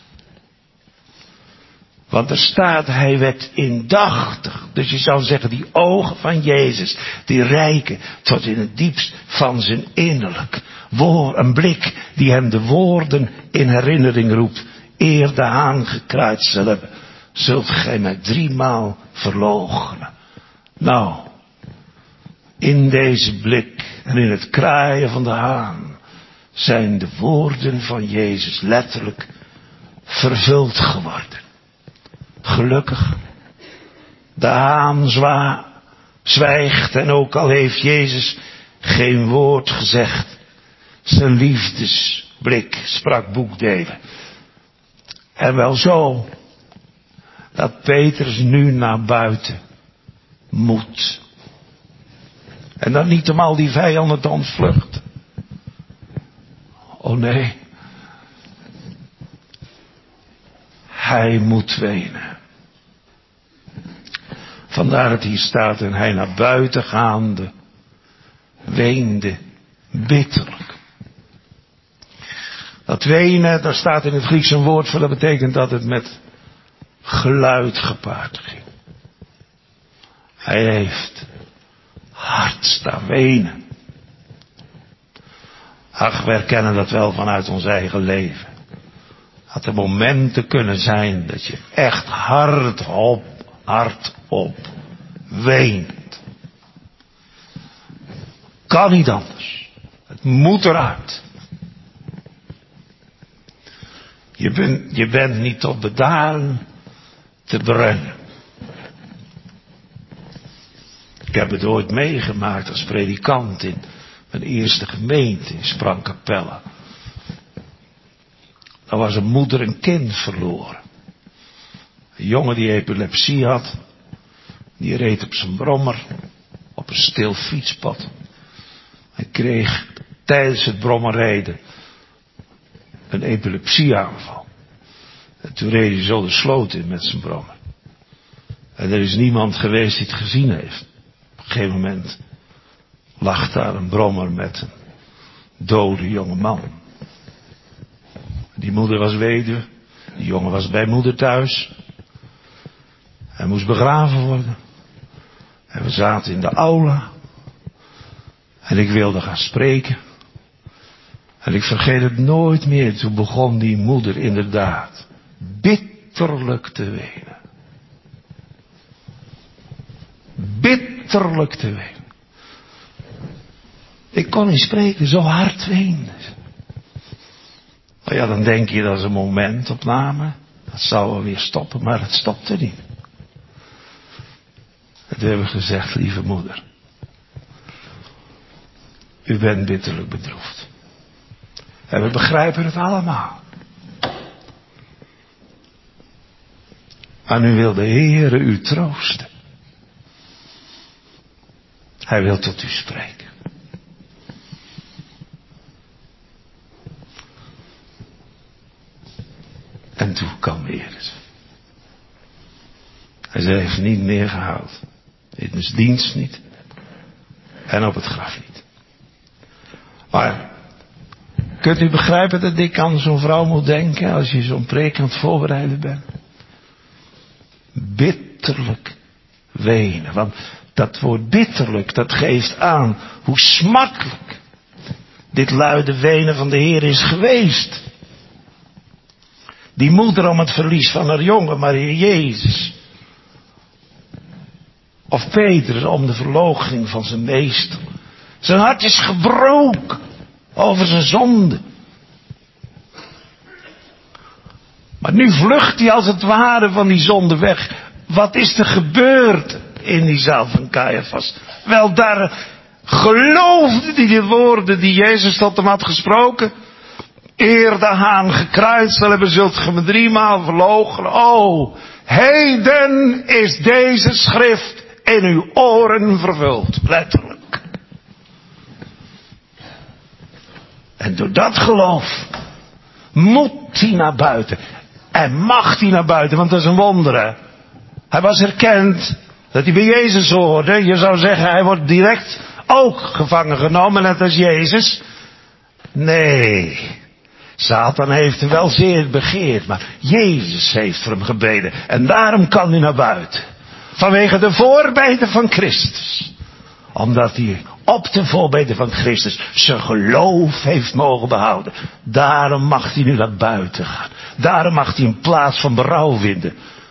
Speaker 1: Want er staat, hij werd indachtig. Dus je zou zeggen, die ogen van Jezus, die reiken tot in het diepst van zijn innerlijk. Woor, een blik die hem de woorden in herinnering roept. Eer de haan gekruid zal hebben, zult gij mij driemaal verloochenen. Nou, in deze blik en in het kraaien van de haan zijn de woorden van Jezus letterlijk vervuld geworden. Gelukkig. De haan zwa, zwijgt en ook al heeft Jezus geen woord gezegd. Zijn liefdesblik sprak boekdelen. En wel zo dat Petrus nu naar buiten moet. En dan niet om al die vijanden te ontvluchten. Oh nee. Hij moet wenen. Vandaar dat hier staat en hij naar buiten gaande weende bitterlijk. Dat wenen, daar staat in het Grieks een woord voor, dat betekent dat het met geluid gepaard ging. Hij heeft hard staan wenen. Ach, we herkennen dat wel vanuit ons eigen leven. Dat er momenten kunnen zijn dat je echt hardop, hardop weent. Kan niet anders. Het moet eruit. Je bent, je bent niet tot bedaren te brengen. Ik heb het ooit meegemaakt als predikant in mijn eerste gemeente in Sprangkapelle. Er was een moeder een kind verloren. Een jongen die epilepsie had. Die reed op zijn brommer op een stil fietspad. Hij kreeg tijdens het brommerrijden een epilepsieaanval. En toen reed hij zo de sloot in met zijn brommer. En er is niemand geweest die het gezien heeft. Op een gegeven moment lag daar een brommer met een dode jonge man. Die moeder was weduwe. Die jongen was bij moeder thuis. Hij moest begraven worden. En we zaten in de aula. En ik wilde gaan spreken. En ik vergeet het nooit meer. Toen begon die moeder inderdaad bitterlijk te wenen. Bitterlijk te wenen. Ik kon niet spreken, zo hard weende ze. Nou ja, dan denk je dat is een momentopname. Dat zou wel weer stoppen, maar het stopte niet. En toen hebben we gezegd, lieve moeder. U bent bitterlijk bedroefd. En we begrijpen het allemaal. Maar nu wil de Heere u troosten. Hij wil tot u spreken. En toen kalmeerde ze. Hij zei, hij heeft niet meer gehuild. In de dienst niet. En op het graf niet. Maar Kunt u begrijpen dat ik aan zo'n vrouw moet denken als je zo'n preek aan het voorbereiden bent? Bitterlijk wenen. Want dat woord bitterlijk, dat geeft aan hoe smartelijk dit luide wenen van de Heer is geweest. Die moeder om het verlies van haar jongen, maar Heer Jezus. Of Petrus om de verloochening van zijn meester. Zijn hart is gebroken over zijn zonde. Maar nu vlucht hij als het ware van die zonde weg. Wat is er gebeurd in die zaal van Caiaphas? Wel, daar geloofde hij de woorden die Jezus tot hem had gesproken. Eer de haan gekruid zal hebben, zult ge me driemaal verloochenen. O, heden is deze schrift in uw oren vervuld. Letterlijk. En door dat geloof moet hij naar buiten. En mag hij naar buiten, want dat is een wonder, hè. Hij was herkend dat hij bij Jezus hoorde. Je zou zeggen, hij wordt direct ook gevangen genomen, net als Jezus. Nee, Satan heeft hem wel zeer begeerd, maar Jezus heeft voor hem gebeden. En daarom kan hij naar buiten. Vanwege de voorbeden van Christus. Omdat hij op de voorbeden van Christus zijn geloof heeft mogen behouden. Daarom mag hij nu naar buiten gaan. Daarom mag hij een plaats van berouw vinden.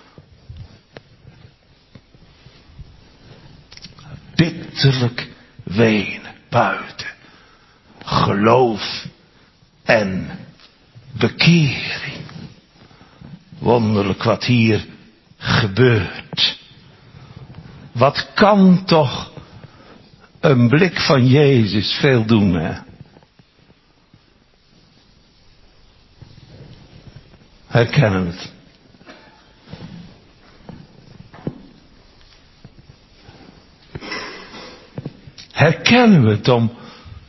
Speaker 1: Bitterlijk wenen buiten. Geloof en bekering. Wonderlijk wat hier gebeurt. Wat kan toch een blik van Jezus veel doen, hè? Herkennen we het? Herkennen we het om,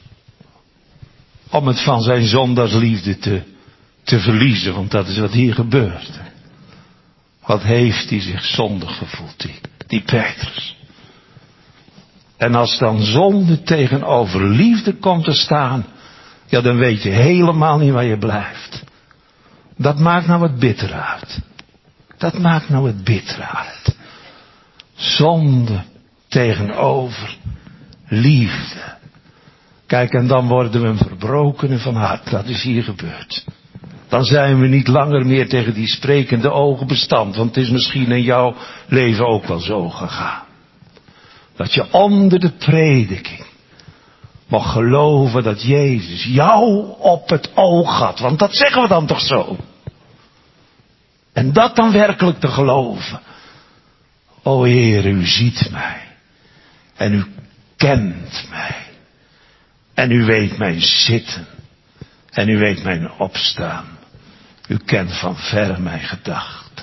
Speaker 1: om het van zijn zondagsliefde te, te verliezen, want dat is wat hier gebeurt. Wat heeft hij zich zondig gevoeld, die, die Petrus. En als dan zonde tegenover liefde komt te staan, ja, dan weet je helemaal niet waar je blijft. Dat maakt nou het bitter uit. Dat maakt nou het bitter uit. Zonde tegenover liefde. Kijk, en dan worden we een verbrokene van hart. Dat is hier gebeurd. Dan zijn we niet langer meer tegen die sprekende ogen bestand. Want het is misschien in jouw leven ook wel zo gegaan. Dat je onder de prediking mag geloven dat Jezus jou op het oog had. Want dat zeggen we dan toch zo. En dat dan werkelijk te geloven. O Heer, u ziet mij. En u kent mij. En u weet mijn zitten. En u weet mijn opstaan. U kent van verre mijn gedachten.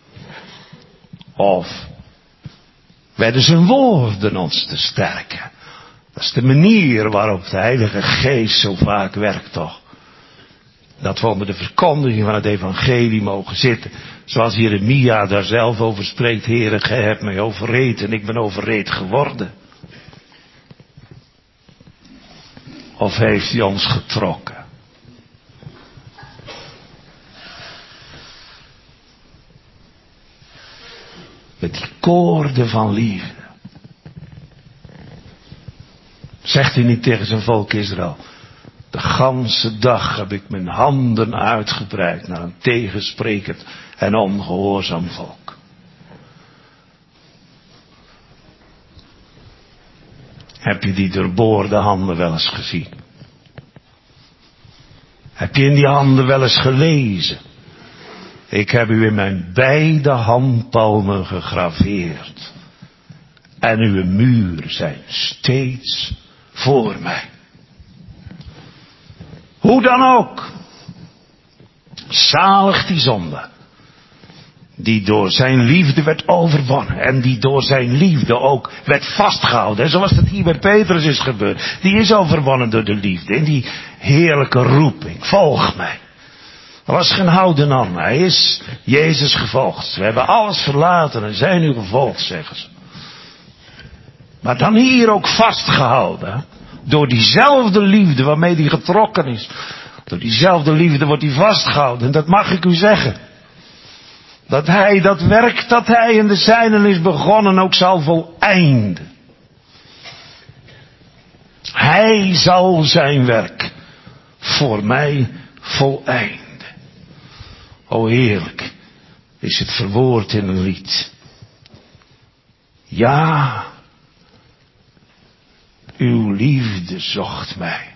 Speaker 1: Of werden zijn woorden ons te sterken. Dat is de manier waarop de Heilige Geest zo vaak werkt, toch. Dat we onder de verkondiging van het evangelie mogen zitten. Zoals Jeremia daar zelf over spreekt. Heere, gij hebt mij overreed en ik ben overreed geworden. Of heeft hij ons getrokken? Met die koorden van liefde. Zegt hij niet tegen zijn volk Israël. De ganse dag heb ik mijn handen uitgebreid naar een tegensprekend en ongehoorzaam volk. Heb je die doorboorde handen wel eens gezien? Heb je in die handen wel eens gelezen? Ik heb u in mijn beide handpalmen gegraveerd. En uw muren zijn steeds voor mij. Hoe dan ook. Zalig die zonde. Die door zijn liefde werd overwonnen. En die door zijn liefde ook werd vastgehouden. Zoals het hier bij Petrus is gebeurd. Die is overwonnen door de liefde. In die heerlijke roeping. Volg mij. Er was geen houden aan. Hij is Jezus gevolgd. We hebben alles verlaten en zijn u gevolgd, zeggen ze. Maar dan hier ook vastgehouden. Door diezelfde liefde waarmee hij getrokken is. Door diezelfde liefde wordt hij vastgehouden. En dat mag ik u zeggen. Dat hij dat werk dat hij in de zijnen is begonnen ook zal voleinden. Hij zal zijn werk voor mij voleinden. O heerlijk is het verwoord in een lied. Ja, uw liefde zocht mij.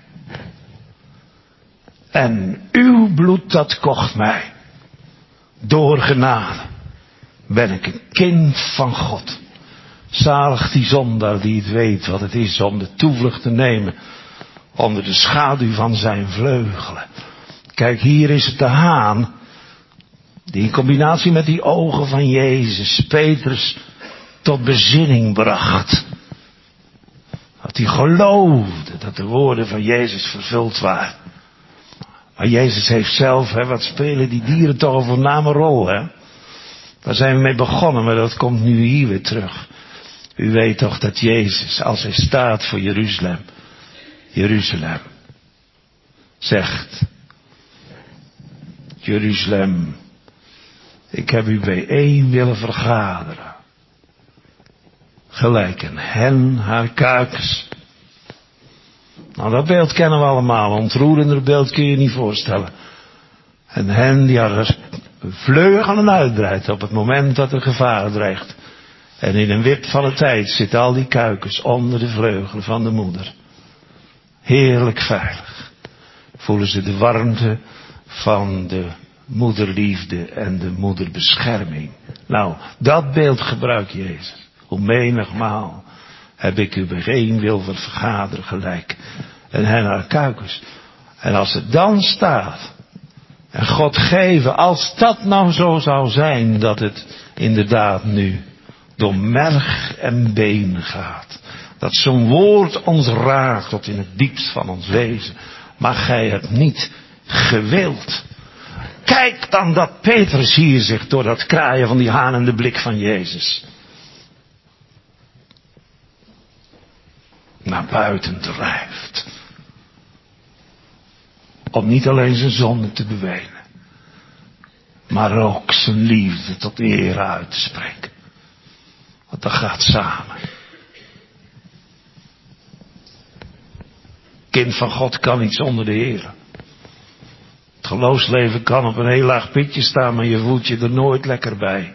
Speaker 1: En uw bloed dat kocht mij. Door genade ben ik een kind van God. Zalig die zondaar die het weet wat het is om de toevlucht te nemen onder de schaduw van zijn vleugelen. Kijk, hier is het de haan die in combinatie met die ogen van Jezus Petrus tot bezinning bracht. Dat hij geloofde dat de woorden van Jezus vervuld waren. Maar Jezus heeft zelf, hè, wat spelen die dieren toch een voorname rol, hè? Daar zijn we mee begonnen, maar dat komt nu hier weer terug. U weet toch dat Jezus, als hij staat voor Jeruzalem, Jeruzalem, zegt, Jeruzalem, ik heb u bijeen willen vergaderen. Gelijk een hen haar kuikens. Nou, dat beeld kennen we allemaal. Een ontroerender beeld kun je je niet voorstellen. Een hen die haar vleugelen uitbreidt op het moment dat er gevaar dreigt. En in een wip van de tijd zitten al die kuikens onder de vleugelen van de moeder. Heerlijk veilig. Voelen ze de warmte van de moederliefde en de moederbescherming. Nou, dat beeld gebruikt Jezus. Hoe menigmaal heb ik u bijeen wil vergaderen gelijk. En hen haar kuikens. En als het dan staat. En God geven, als dat nou zo zou zijn, dat het inderdaad nu door merg en been gaat. Dat zo'n woord ons raakt tot in het diepst van ons wezen. Maar gij hebt niet gewild. Kijk dan dat Petrus hier zich door dat kraaien van die hanende blik van Jezus naar buiten drijft. Om niet alleen zijn zonde te bewenen, maar ook zijn liefde tot eer uit te spreken. Want dat gaat samen. Kind van God kan niet zonder de Heer. Het geloofsleven kan op een heel laag pitje staan, maar je voelt je er nooit lekker bij.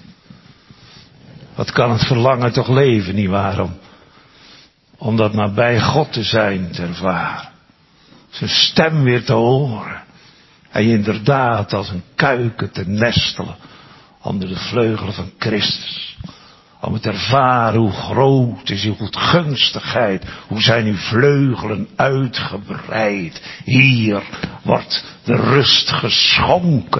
Speaker 1: Wat kan het verlangen toch leven, nietwaar? Om, om dat nabij God te zijn, te ervaren. Zijn stem weer te horen. En je inderdaad als een kuiken te nestelen onder de vleugelen van Christus. Om het te ervaren hoe groot is uw goedgunstigheid. Hoe zijn uw vleugelen uitgebreid. Hier wordt de rust geschonken.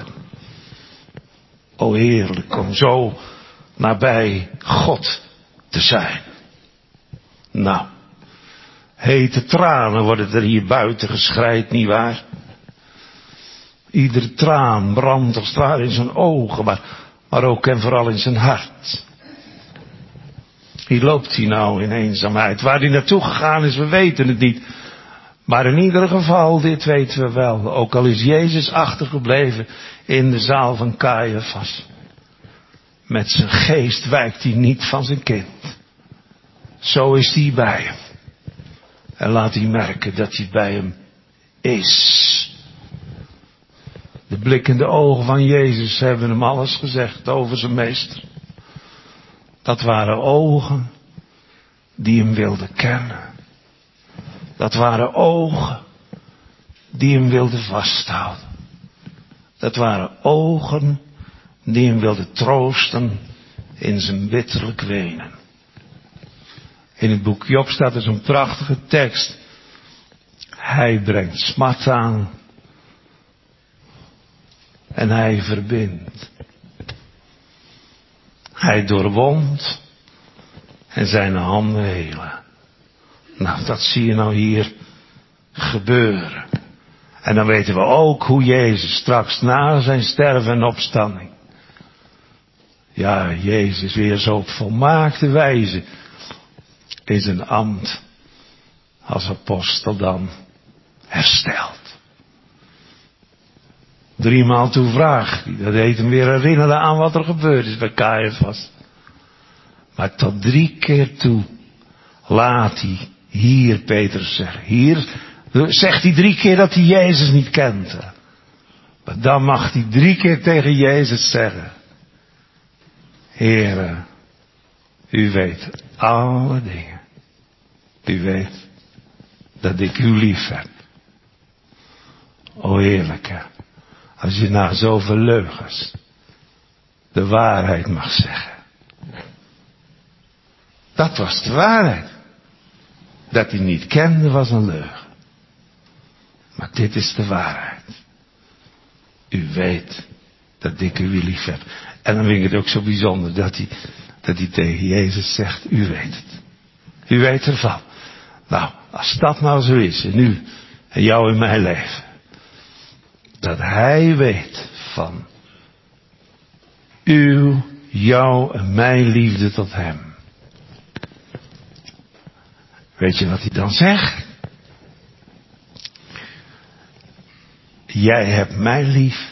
Speaker 1: O heerlijk om zo nabij God te zijn. Nou, hete tranen worden er hier buiten geschreid, nietwaar? Iedere traan brandt als het ware in zijn ogen, maar, maar ook en vooral in zijn hart. Hier loopt hij nou in eenzaamheid. Waar hij naartoe gegaan is, we weten het niet. Maar in ieder geval, dit weten we wel. Ook al is Jezus achtergebleven in de zaal van Caiaphas. Met zijn geest wijkt hij niet van zijn kind. Zo is hij bij hem. En laat hij merken dat hij bij hem is. De blikkende ogen van Jezus hebben hem alles gezegd over zijn meester. Dat waren ogen die hem wilden kennen. Dat waren ogen die hem wilden vasthouden. Dat waren ogen die hem wilden troosten in zijn bitterlijk wenen. In het boek Job staat er zo'n prachtige tekst. Hij brengt smart aan. En hij verbindt. Hij doorwond. En zijn handen helen. Nou, dat zie je nou hier gebeuren. En dan weten we ook hoe Jezus straks na zijn sterven en opstanding. Ja, Jezus weer zo op volmaakte wijze in zijn ambt als apostel dan herstelt. driemaal toe vraagt hij. Dat deed hem weer herinneren aan wat er gebeurd is bij Caiaphas. Maar tot drie keer toe laat hij hier Petrus zeggen. Hier zegt hij drie keer dat hij Jezus niet kent. Maar dan mag hij drie keer tegen Jezus zeggen. Heere, u weet alle dingen. U weet dat ik u lief heb. O heerlijke, als je na zoveel leugens de waarheid mag zeggen. Dat was de waarheid. Dat hij niet kende was een leugen. Maar dit is de waarheid. U weet dat ik u lief heb. En dan vind ik het ook zo bijzonder dat hij, dat hij tegen Jezus zegt, u weet het. U weet ervan. Nou, als dat nou zo is, en u en jou in mijn leven. Dat hij weet van uw, jouw en mijn liefde tot hem. Weet je wat hij dan zegt? Jij hebt mij lief,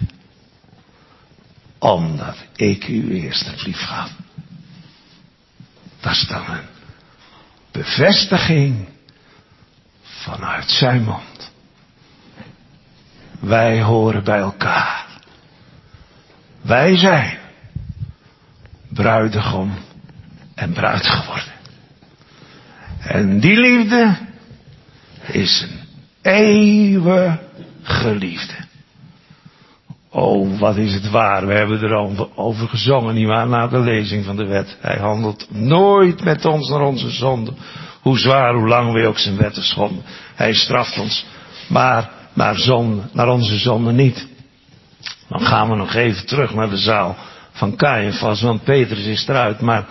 Speaker 1: omdat ik u eerst heb lief gehad. Dat is dan een bevestiging vanuit zijn mond. Wij horen bij elkaar. Wij zijn bruidegom en bruid geworden. En die liefde is een eeuwige liefde. Oh, wat is het waar. We hebben er over gezongen, nietwaar, na de lezing van de wet. Hij handelt nooit met ons naar onze zonden. Hoe zwaar, hoe lang we ook zijn wetten schonden. Hij straft ons, maar naar, zonde, naar onze zonden niet. Dan gaan we nog even terug naar de zaal van Caiaphas, want Petrus is eruit, maar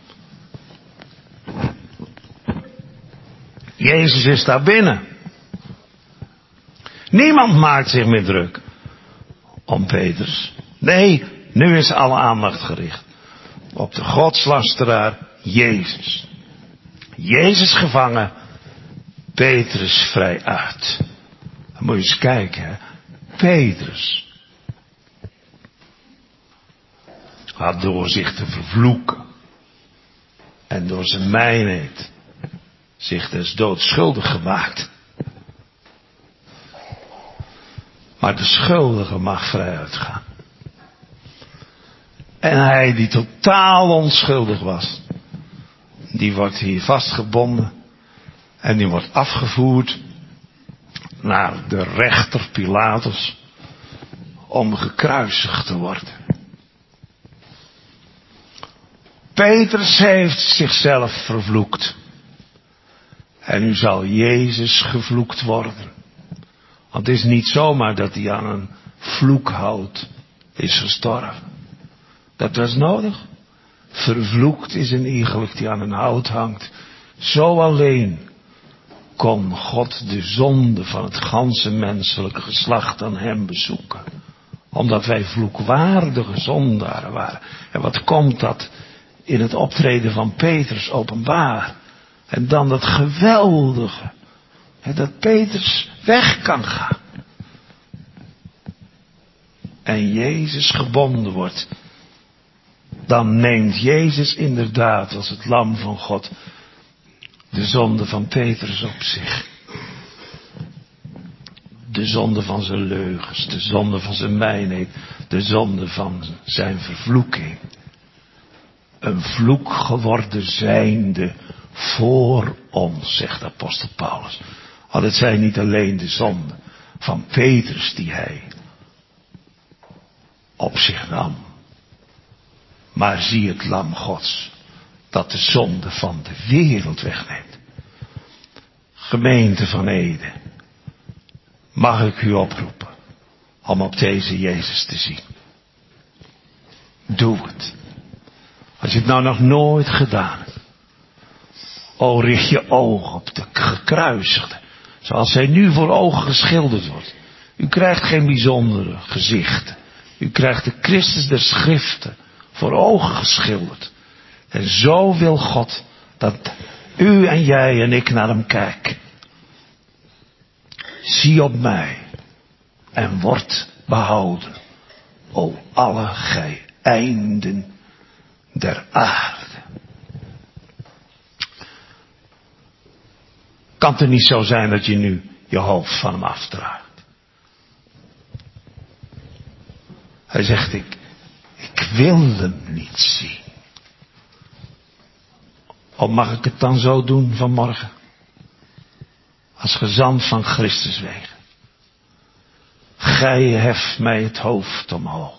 Speaker 1: Jezus is daar binnen. Niemand maakt zich meer druk om Petrus. Nee, nu is alle aandacht gericht op de godslasteraar Jezus. Jezus gevangen, Petrus vrij uit. Dan moet je eens kijken, hè. Petrus had door zich te vervloeken en door zijn mijnheid zich des doods schuldig gemaakt. Maar de schuldige mag vrij uitgaan. En hij die totaal onschuldig was, die wordt hier vastgebonden en die wordt afgevoerd naar de rechter Pilatus om gekruisigd te worden. Petrus heeft zichzelf vervloekt. En nu zal Jezus gevloekt worden. Want het is niet zomaar dat hij aan een vloekhout is gestorven. Dat was nodig. Vervloekt is een iegelijk die aan een hout hangt. Zo alleen kon God de zonde van het ganse menselijke geslacht aan hem bezoeken. Omdat wij vloekwaardige zondaren waren. En wat komt dat in het optreden van Petrus openbaar? En dan dat geweldige. Dat Petrus weg kan gaan. En Jezus gebonden wordt. Dan neemt Jezus inderdaad als het lam van God de zonde van Petrus op zich. De zonde van zijn leugens. De zonde van zijn mijnheid. De zonde van zijn vervloeking. Een vloek geworden zijnde voor ons, zegt apostel Paulus. Want het zijn niet alleen de zonden van Petrus die hij op zich nam. Maar zie het lam Gods dat de zonde van de wereld wegneemt. Gemeente van Ede, mag ik u oproepen om op deze Jezus te zien. Doe het. Als je het nou nog nooit gedaan hebt. O, richt je oog op de gekruisigde. Zoals hij nu voor ogen geschilderd wordt. U krijgt geen bijzondere gezichten. U krijgt de Christus der Schriften voor ogen geschilderd. En zo wil God dat u en jij en ik naar hem kijken. Zie op mij en word behouden. O alle gij einden der aarde. Kan het er niet zo zijn dat je nu je hoofd van hem afdraagt? Hij zegt, ik, ik wil hem niet zien. Of mag ik het dan zo doen vanmorgen? Als gezant van Christus wegen. Gij heft mij het hoofd omhoog.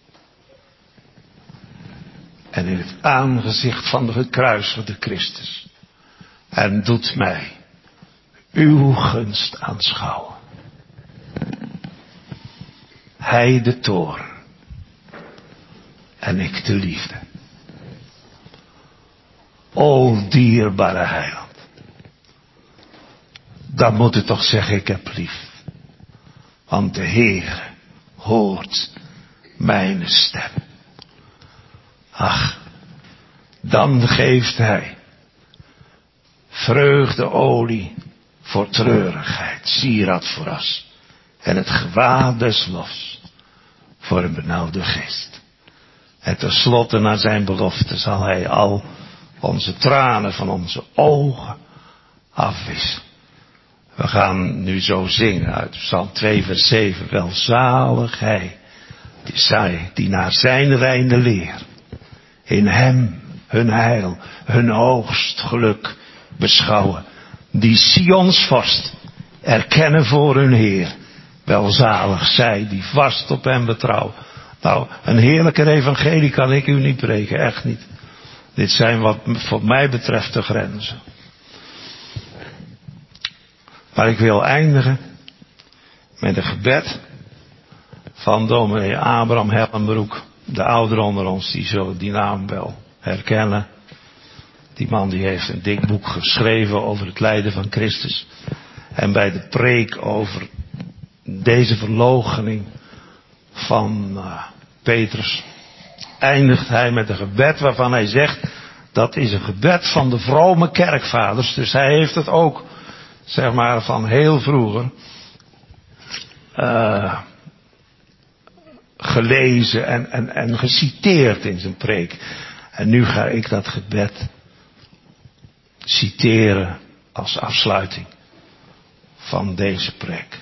Speaker 1: En in het aangezicht van de gekruisigde Christus. En doet mij uw gunst aanschouwen. Hij de toorn. En ik de liefde. O dierbare heiland. Dan moet u toch zeggen, ik heb lief. Want de Heer hoort mijn stem. Ach, dan geeft hij vreugdeolie voor treurigheid, sieraad voor as en het gewaad des lofs voor een benauwde geest. En tenslotte naar zijn belofte zal hij al onze tranen van onze ogen afwissen. We gaan nu zo zingen uit Psalm twee vers zeven. Welzalig hij, die zij, die naar zijn reine leer, in hem hun heil, hun hoogst geluk beschouwen. Die Sions vorst erkennen voor hun Heer. Welzalig zij die vast op hem betrouwen. Nou, een heerlijker evangelie kan ik u niet preken, echt niet. Dit zijn wat voor mij betreft de grenzen. Maar ik wil eindigen met een gebed van dominee Abraham Hellenbroek. De ouderen onder ons, die zullen die naam wel herkennen. Die man die heeft een dik boek geschreven over het lijden van Christus. En bij de preek over deze verloochening van uh, Petrus eindigt hij met een gebed waarvan hij zegt, dat is een gebed van de vrome kerkvaders. Dus hij heeft het ook, zeg maar, van heel vroeger uh, gelezen en, en, en geciteerd in zijn preek. En nu ga ik dat gebed citeren als afsluiting van deze preek.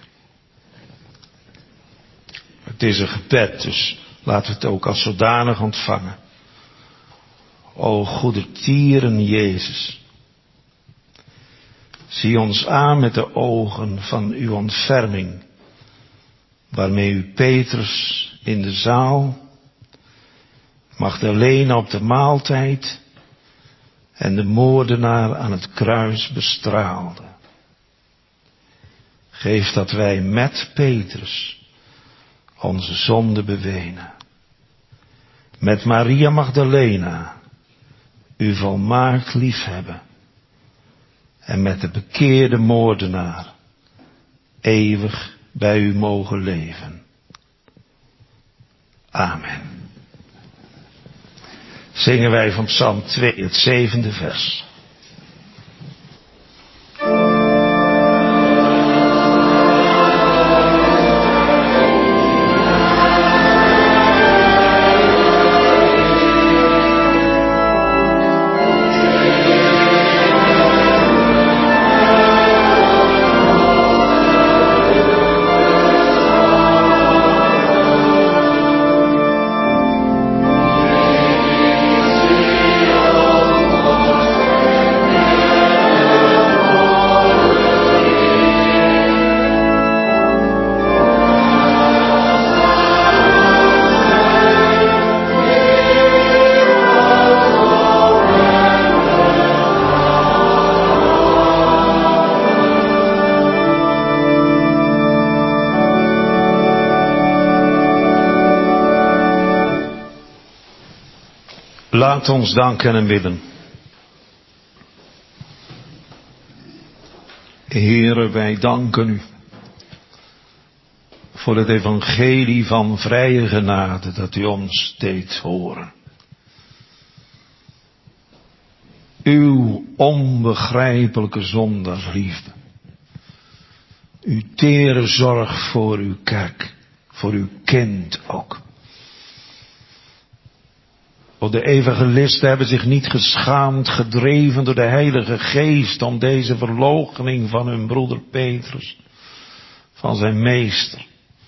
Speaker 1: Het is een gebed, dus laten we het ook als zodanig ontvangen. O goedertieren Jezus, zie ons aan met de ogen van uw ontferming, waarmee u Petrus in de zaal, Magdalena op de maaltijd en de moordenaar aan het kruis bestraalde. Geef dat wij met Petrus onze zonde bewenen. Met Maria Magdalena u volmaakt liefhebben. En met de bekeerde moordenaar eeuwig bij u mogen leven. Amen. Zingen wij van Psalm twee, het zevende vers. Laat ons danken en bidden. Heere, wij danken u voor het evangelie van vrije genade dat u ons deed horen. Uw onbegrijpelijke zondagsliefde. Uw tere zorg voor uw kerk, voor uw kind ook. O, de evangelisten hebben zich niet geschaamd, gedreven door de Heilige Geest om deze verloochening van hun broeder Petrus, van zijn meester,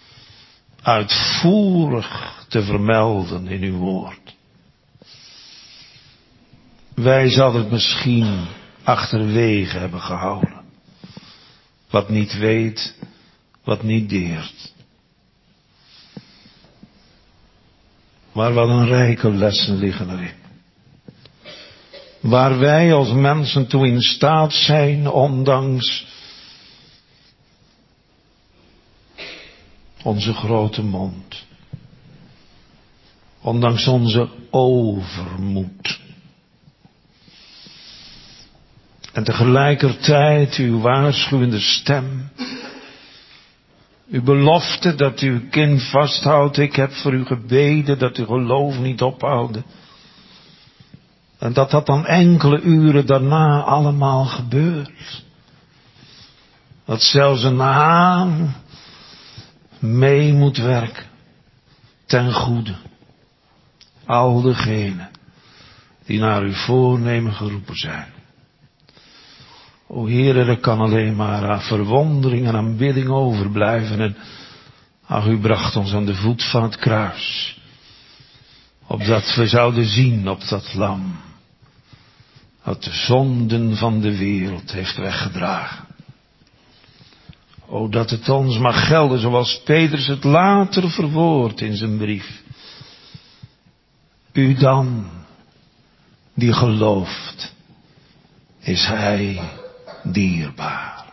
Speaker 1: uitvoerig te vermelden in uw woord. Wij zouden het misschien achterwege hebben gehouden. Wat niet weet, wat niet deert. Maar wat een rijke lessen liggen erin. Waar wij als mensen toe in staat zijn, ondanks onze grote mond. Ondanks onze overmoed. En tegelijkertijd uw waarschuwende stem. Uw belofte dat u uw kind vasthoudt. Ik heb voor u gebeden dat uw geloof niet ophouden. En dat dat dan enkele uren daarna allemaal gebeurt. Dat zelfs een haan mee moet werken. Ten goede. Al degenen die naar uw voornemen geroepen zijn. O Heere, er kan alleen maar aan verwondering en aanbidding overblijven. En ach, u bracht ons aan de voet van het kruis. Opdat we zouden zien op dat lam. Dat de zonden van de wereld heeft weggedragen. O, dat het ons mag gelden zoals Petrus het later verwoordt in zijn brief. U dan, die gelooft, is hij dierbaar.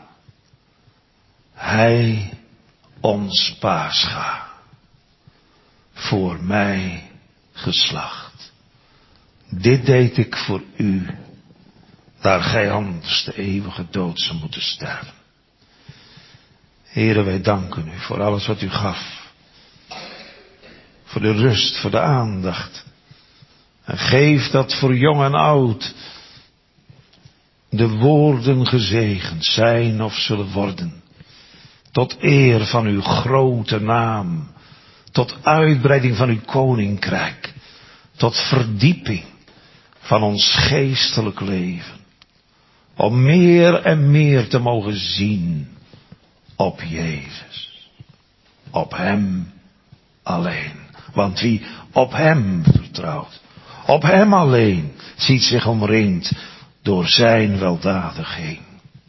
Speaker 1: Hij, ons Pascha, voor mij geslacht. Dit deed ik voor u, daar gij anders de eeuwige dood zou moeten sterven. Heere, wij danken u voor alles wat u gaf. Voor de rust, voor de aandacht. En geef dat voor jong en oud de woorden gezegend zijn of zullen worden. Tot eer van uw grote naam. Tot uitbreiding van uw koninkrijk. Tot verdieping van ons geestelijk leven. Om meer en meer te mogen zien op Jezus. Op hem alleen. Want wie op hem vertrouwt, op hem alleen, ziet zich omringd door zijn weldadigheid.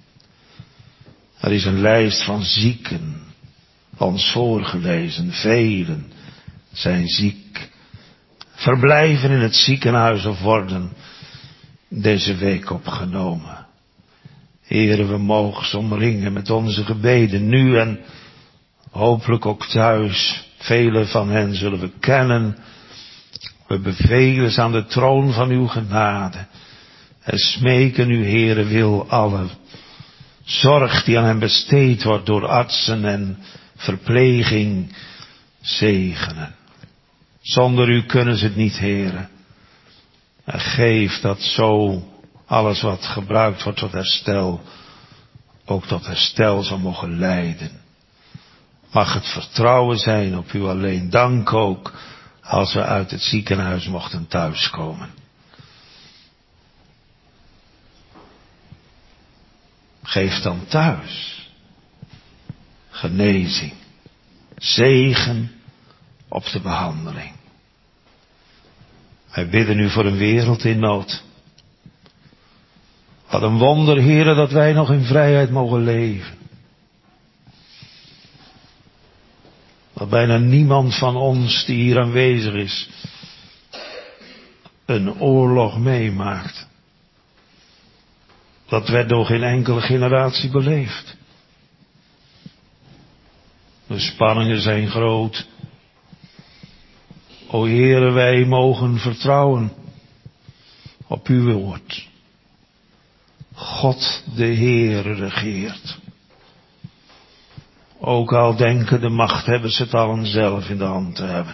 Speaker 1: Er is een lijst van zieken, ons voorgelezen, velen zijn ziek, verblijven in het ziekenhuis of worden deze week opgenomen. Heere, we mogen ze omringen met onze gebeden nu en hopelijk ook thuis. Velen van hen zullen we kennen. We bevelen ze aan de troon van uw genade. En smeken u, Heere, wil alle zorg die aan hen besteed wordt door artsen en verpleging zegenen. Zonder u kunnen ze het niet, Heere. En geef dat zo alles wat gebruikt wordt tot herstel, ook tot herstel zal mogen leiden. Mag het vertrouwen zijn op u alleen. Dank ook als we uit het ziekenhuis mochten thuiskomen. Geef dan thuis genezing, zegen op de behandeling. Wij bidden u voor een wereld in nood. Wat een wonder, Heere, dat wij nog in vrijheid mogen leven. Dat bijna niemand van ons die hier aanwezig is een oorlog meemaakt. Dat werd door geen enkele generatie beleefd. De spanningen zijn groot. O Heere, wij mogen vertrouwen op uw woord. God de Heer regeert. Ook al denken de machthebbers het allen zelf in de hand te hebben.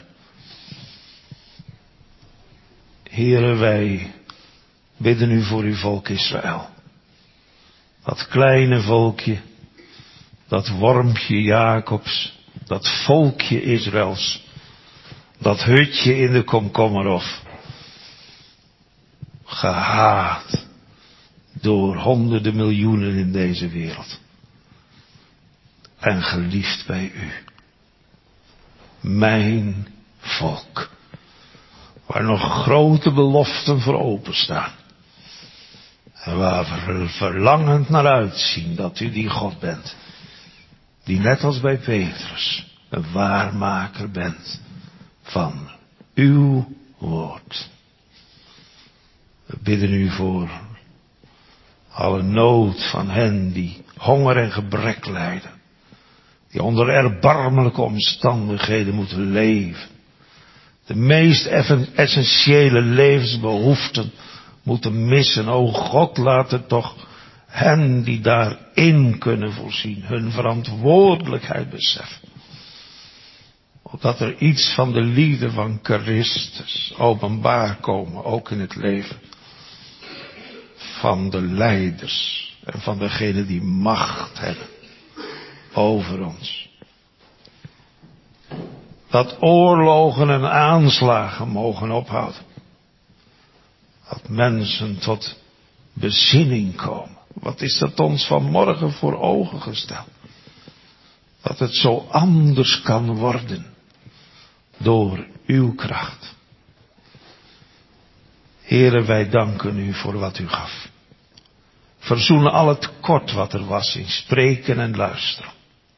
Speaker 1: Heere, wij bidden u voor uw volk Israël. Dat kleine volkje, dat wormpje Jacobs, Dat volkje Israëls. Dat hutje in de komkommerhof. Gehaat door honderden miljoenen in deze wereld. En geliefd bij u. Mijn volk. Waar nog grote beloften voor openstaan. En waar we verlangend naar uitzien dat u die God bent. Die net als bij Petrus een waarmaker bent van uw woord. We bidden u voor alle nood van hen die honger en gebrek lijden. Die onder erbarmelijke omstandigheden moeten leven. De meest essentiële levensbehoeften moeten missen. O God, laat het toch hen die daarin kunnen voorzien, hun verantwoordelijkheid beseffen. Opdat er iets van de liefde van Christus openbaar komen, ook in het leven van de leiders en van degenen die macht hebben over ons. Dat oorlogen en aanslagen mogen ophouden. Dat mensen tot bezinning komen. Wat is dat ons vanmorgen voor ogen gesteld? Dat het zo anders kan worden door uw kracht. Heere, wij danken u voor wat u gaf. Verzoenen al het tekort wat er was in spreken en luisteren.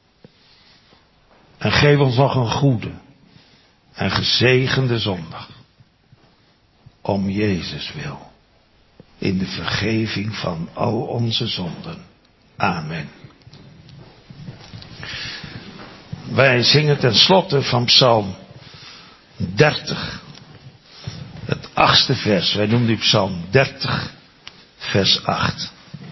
Speaker 1: En geef ons nog een goede en gezegende zondag. Om Jezus wil. In de vergeving van al onze zonden. Amen. Wij zingen ten slotte van Psalm dertig. Het achtste vers. Wij noemen die Psalm dertig, vers acht.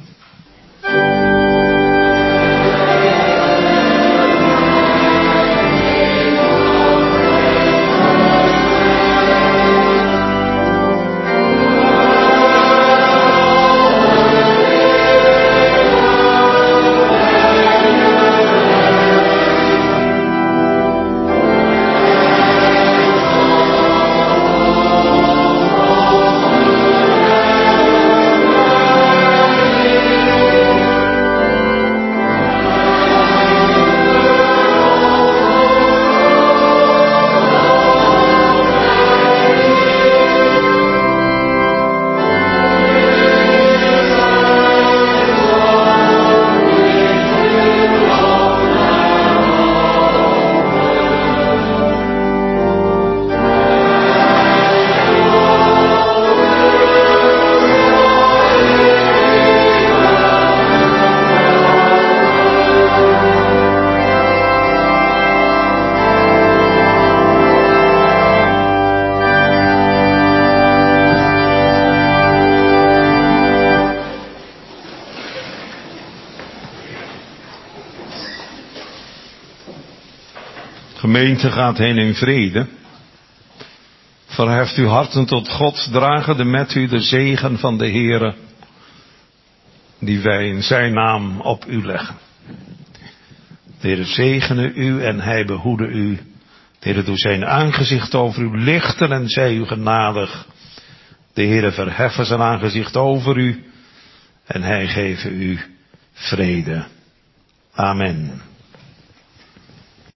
Speaker 1: Gemeente, gaat heen in vrede. Verheft uw harten tot God, dragen de met u de zegen van de Heere, die wij in zijn naam op u leggen. De Heere zegene u en hij behoede u. De Heere doe zijn aangezicht over u lichten en zij u genadig. De Heere verheffen zijn aangezicht over u en hij geven u vrede. Amen.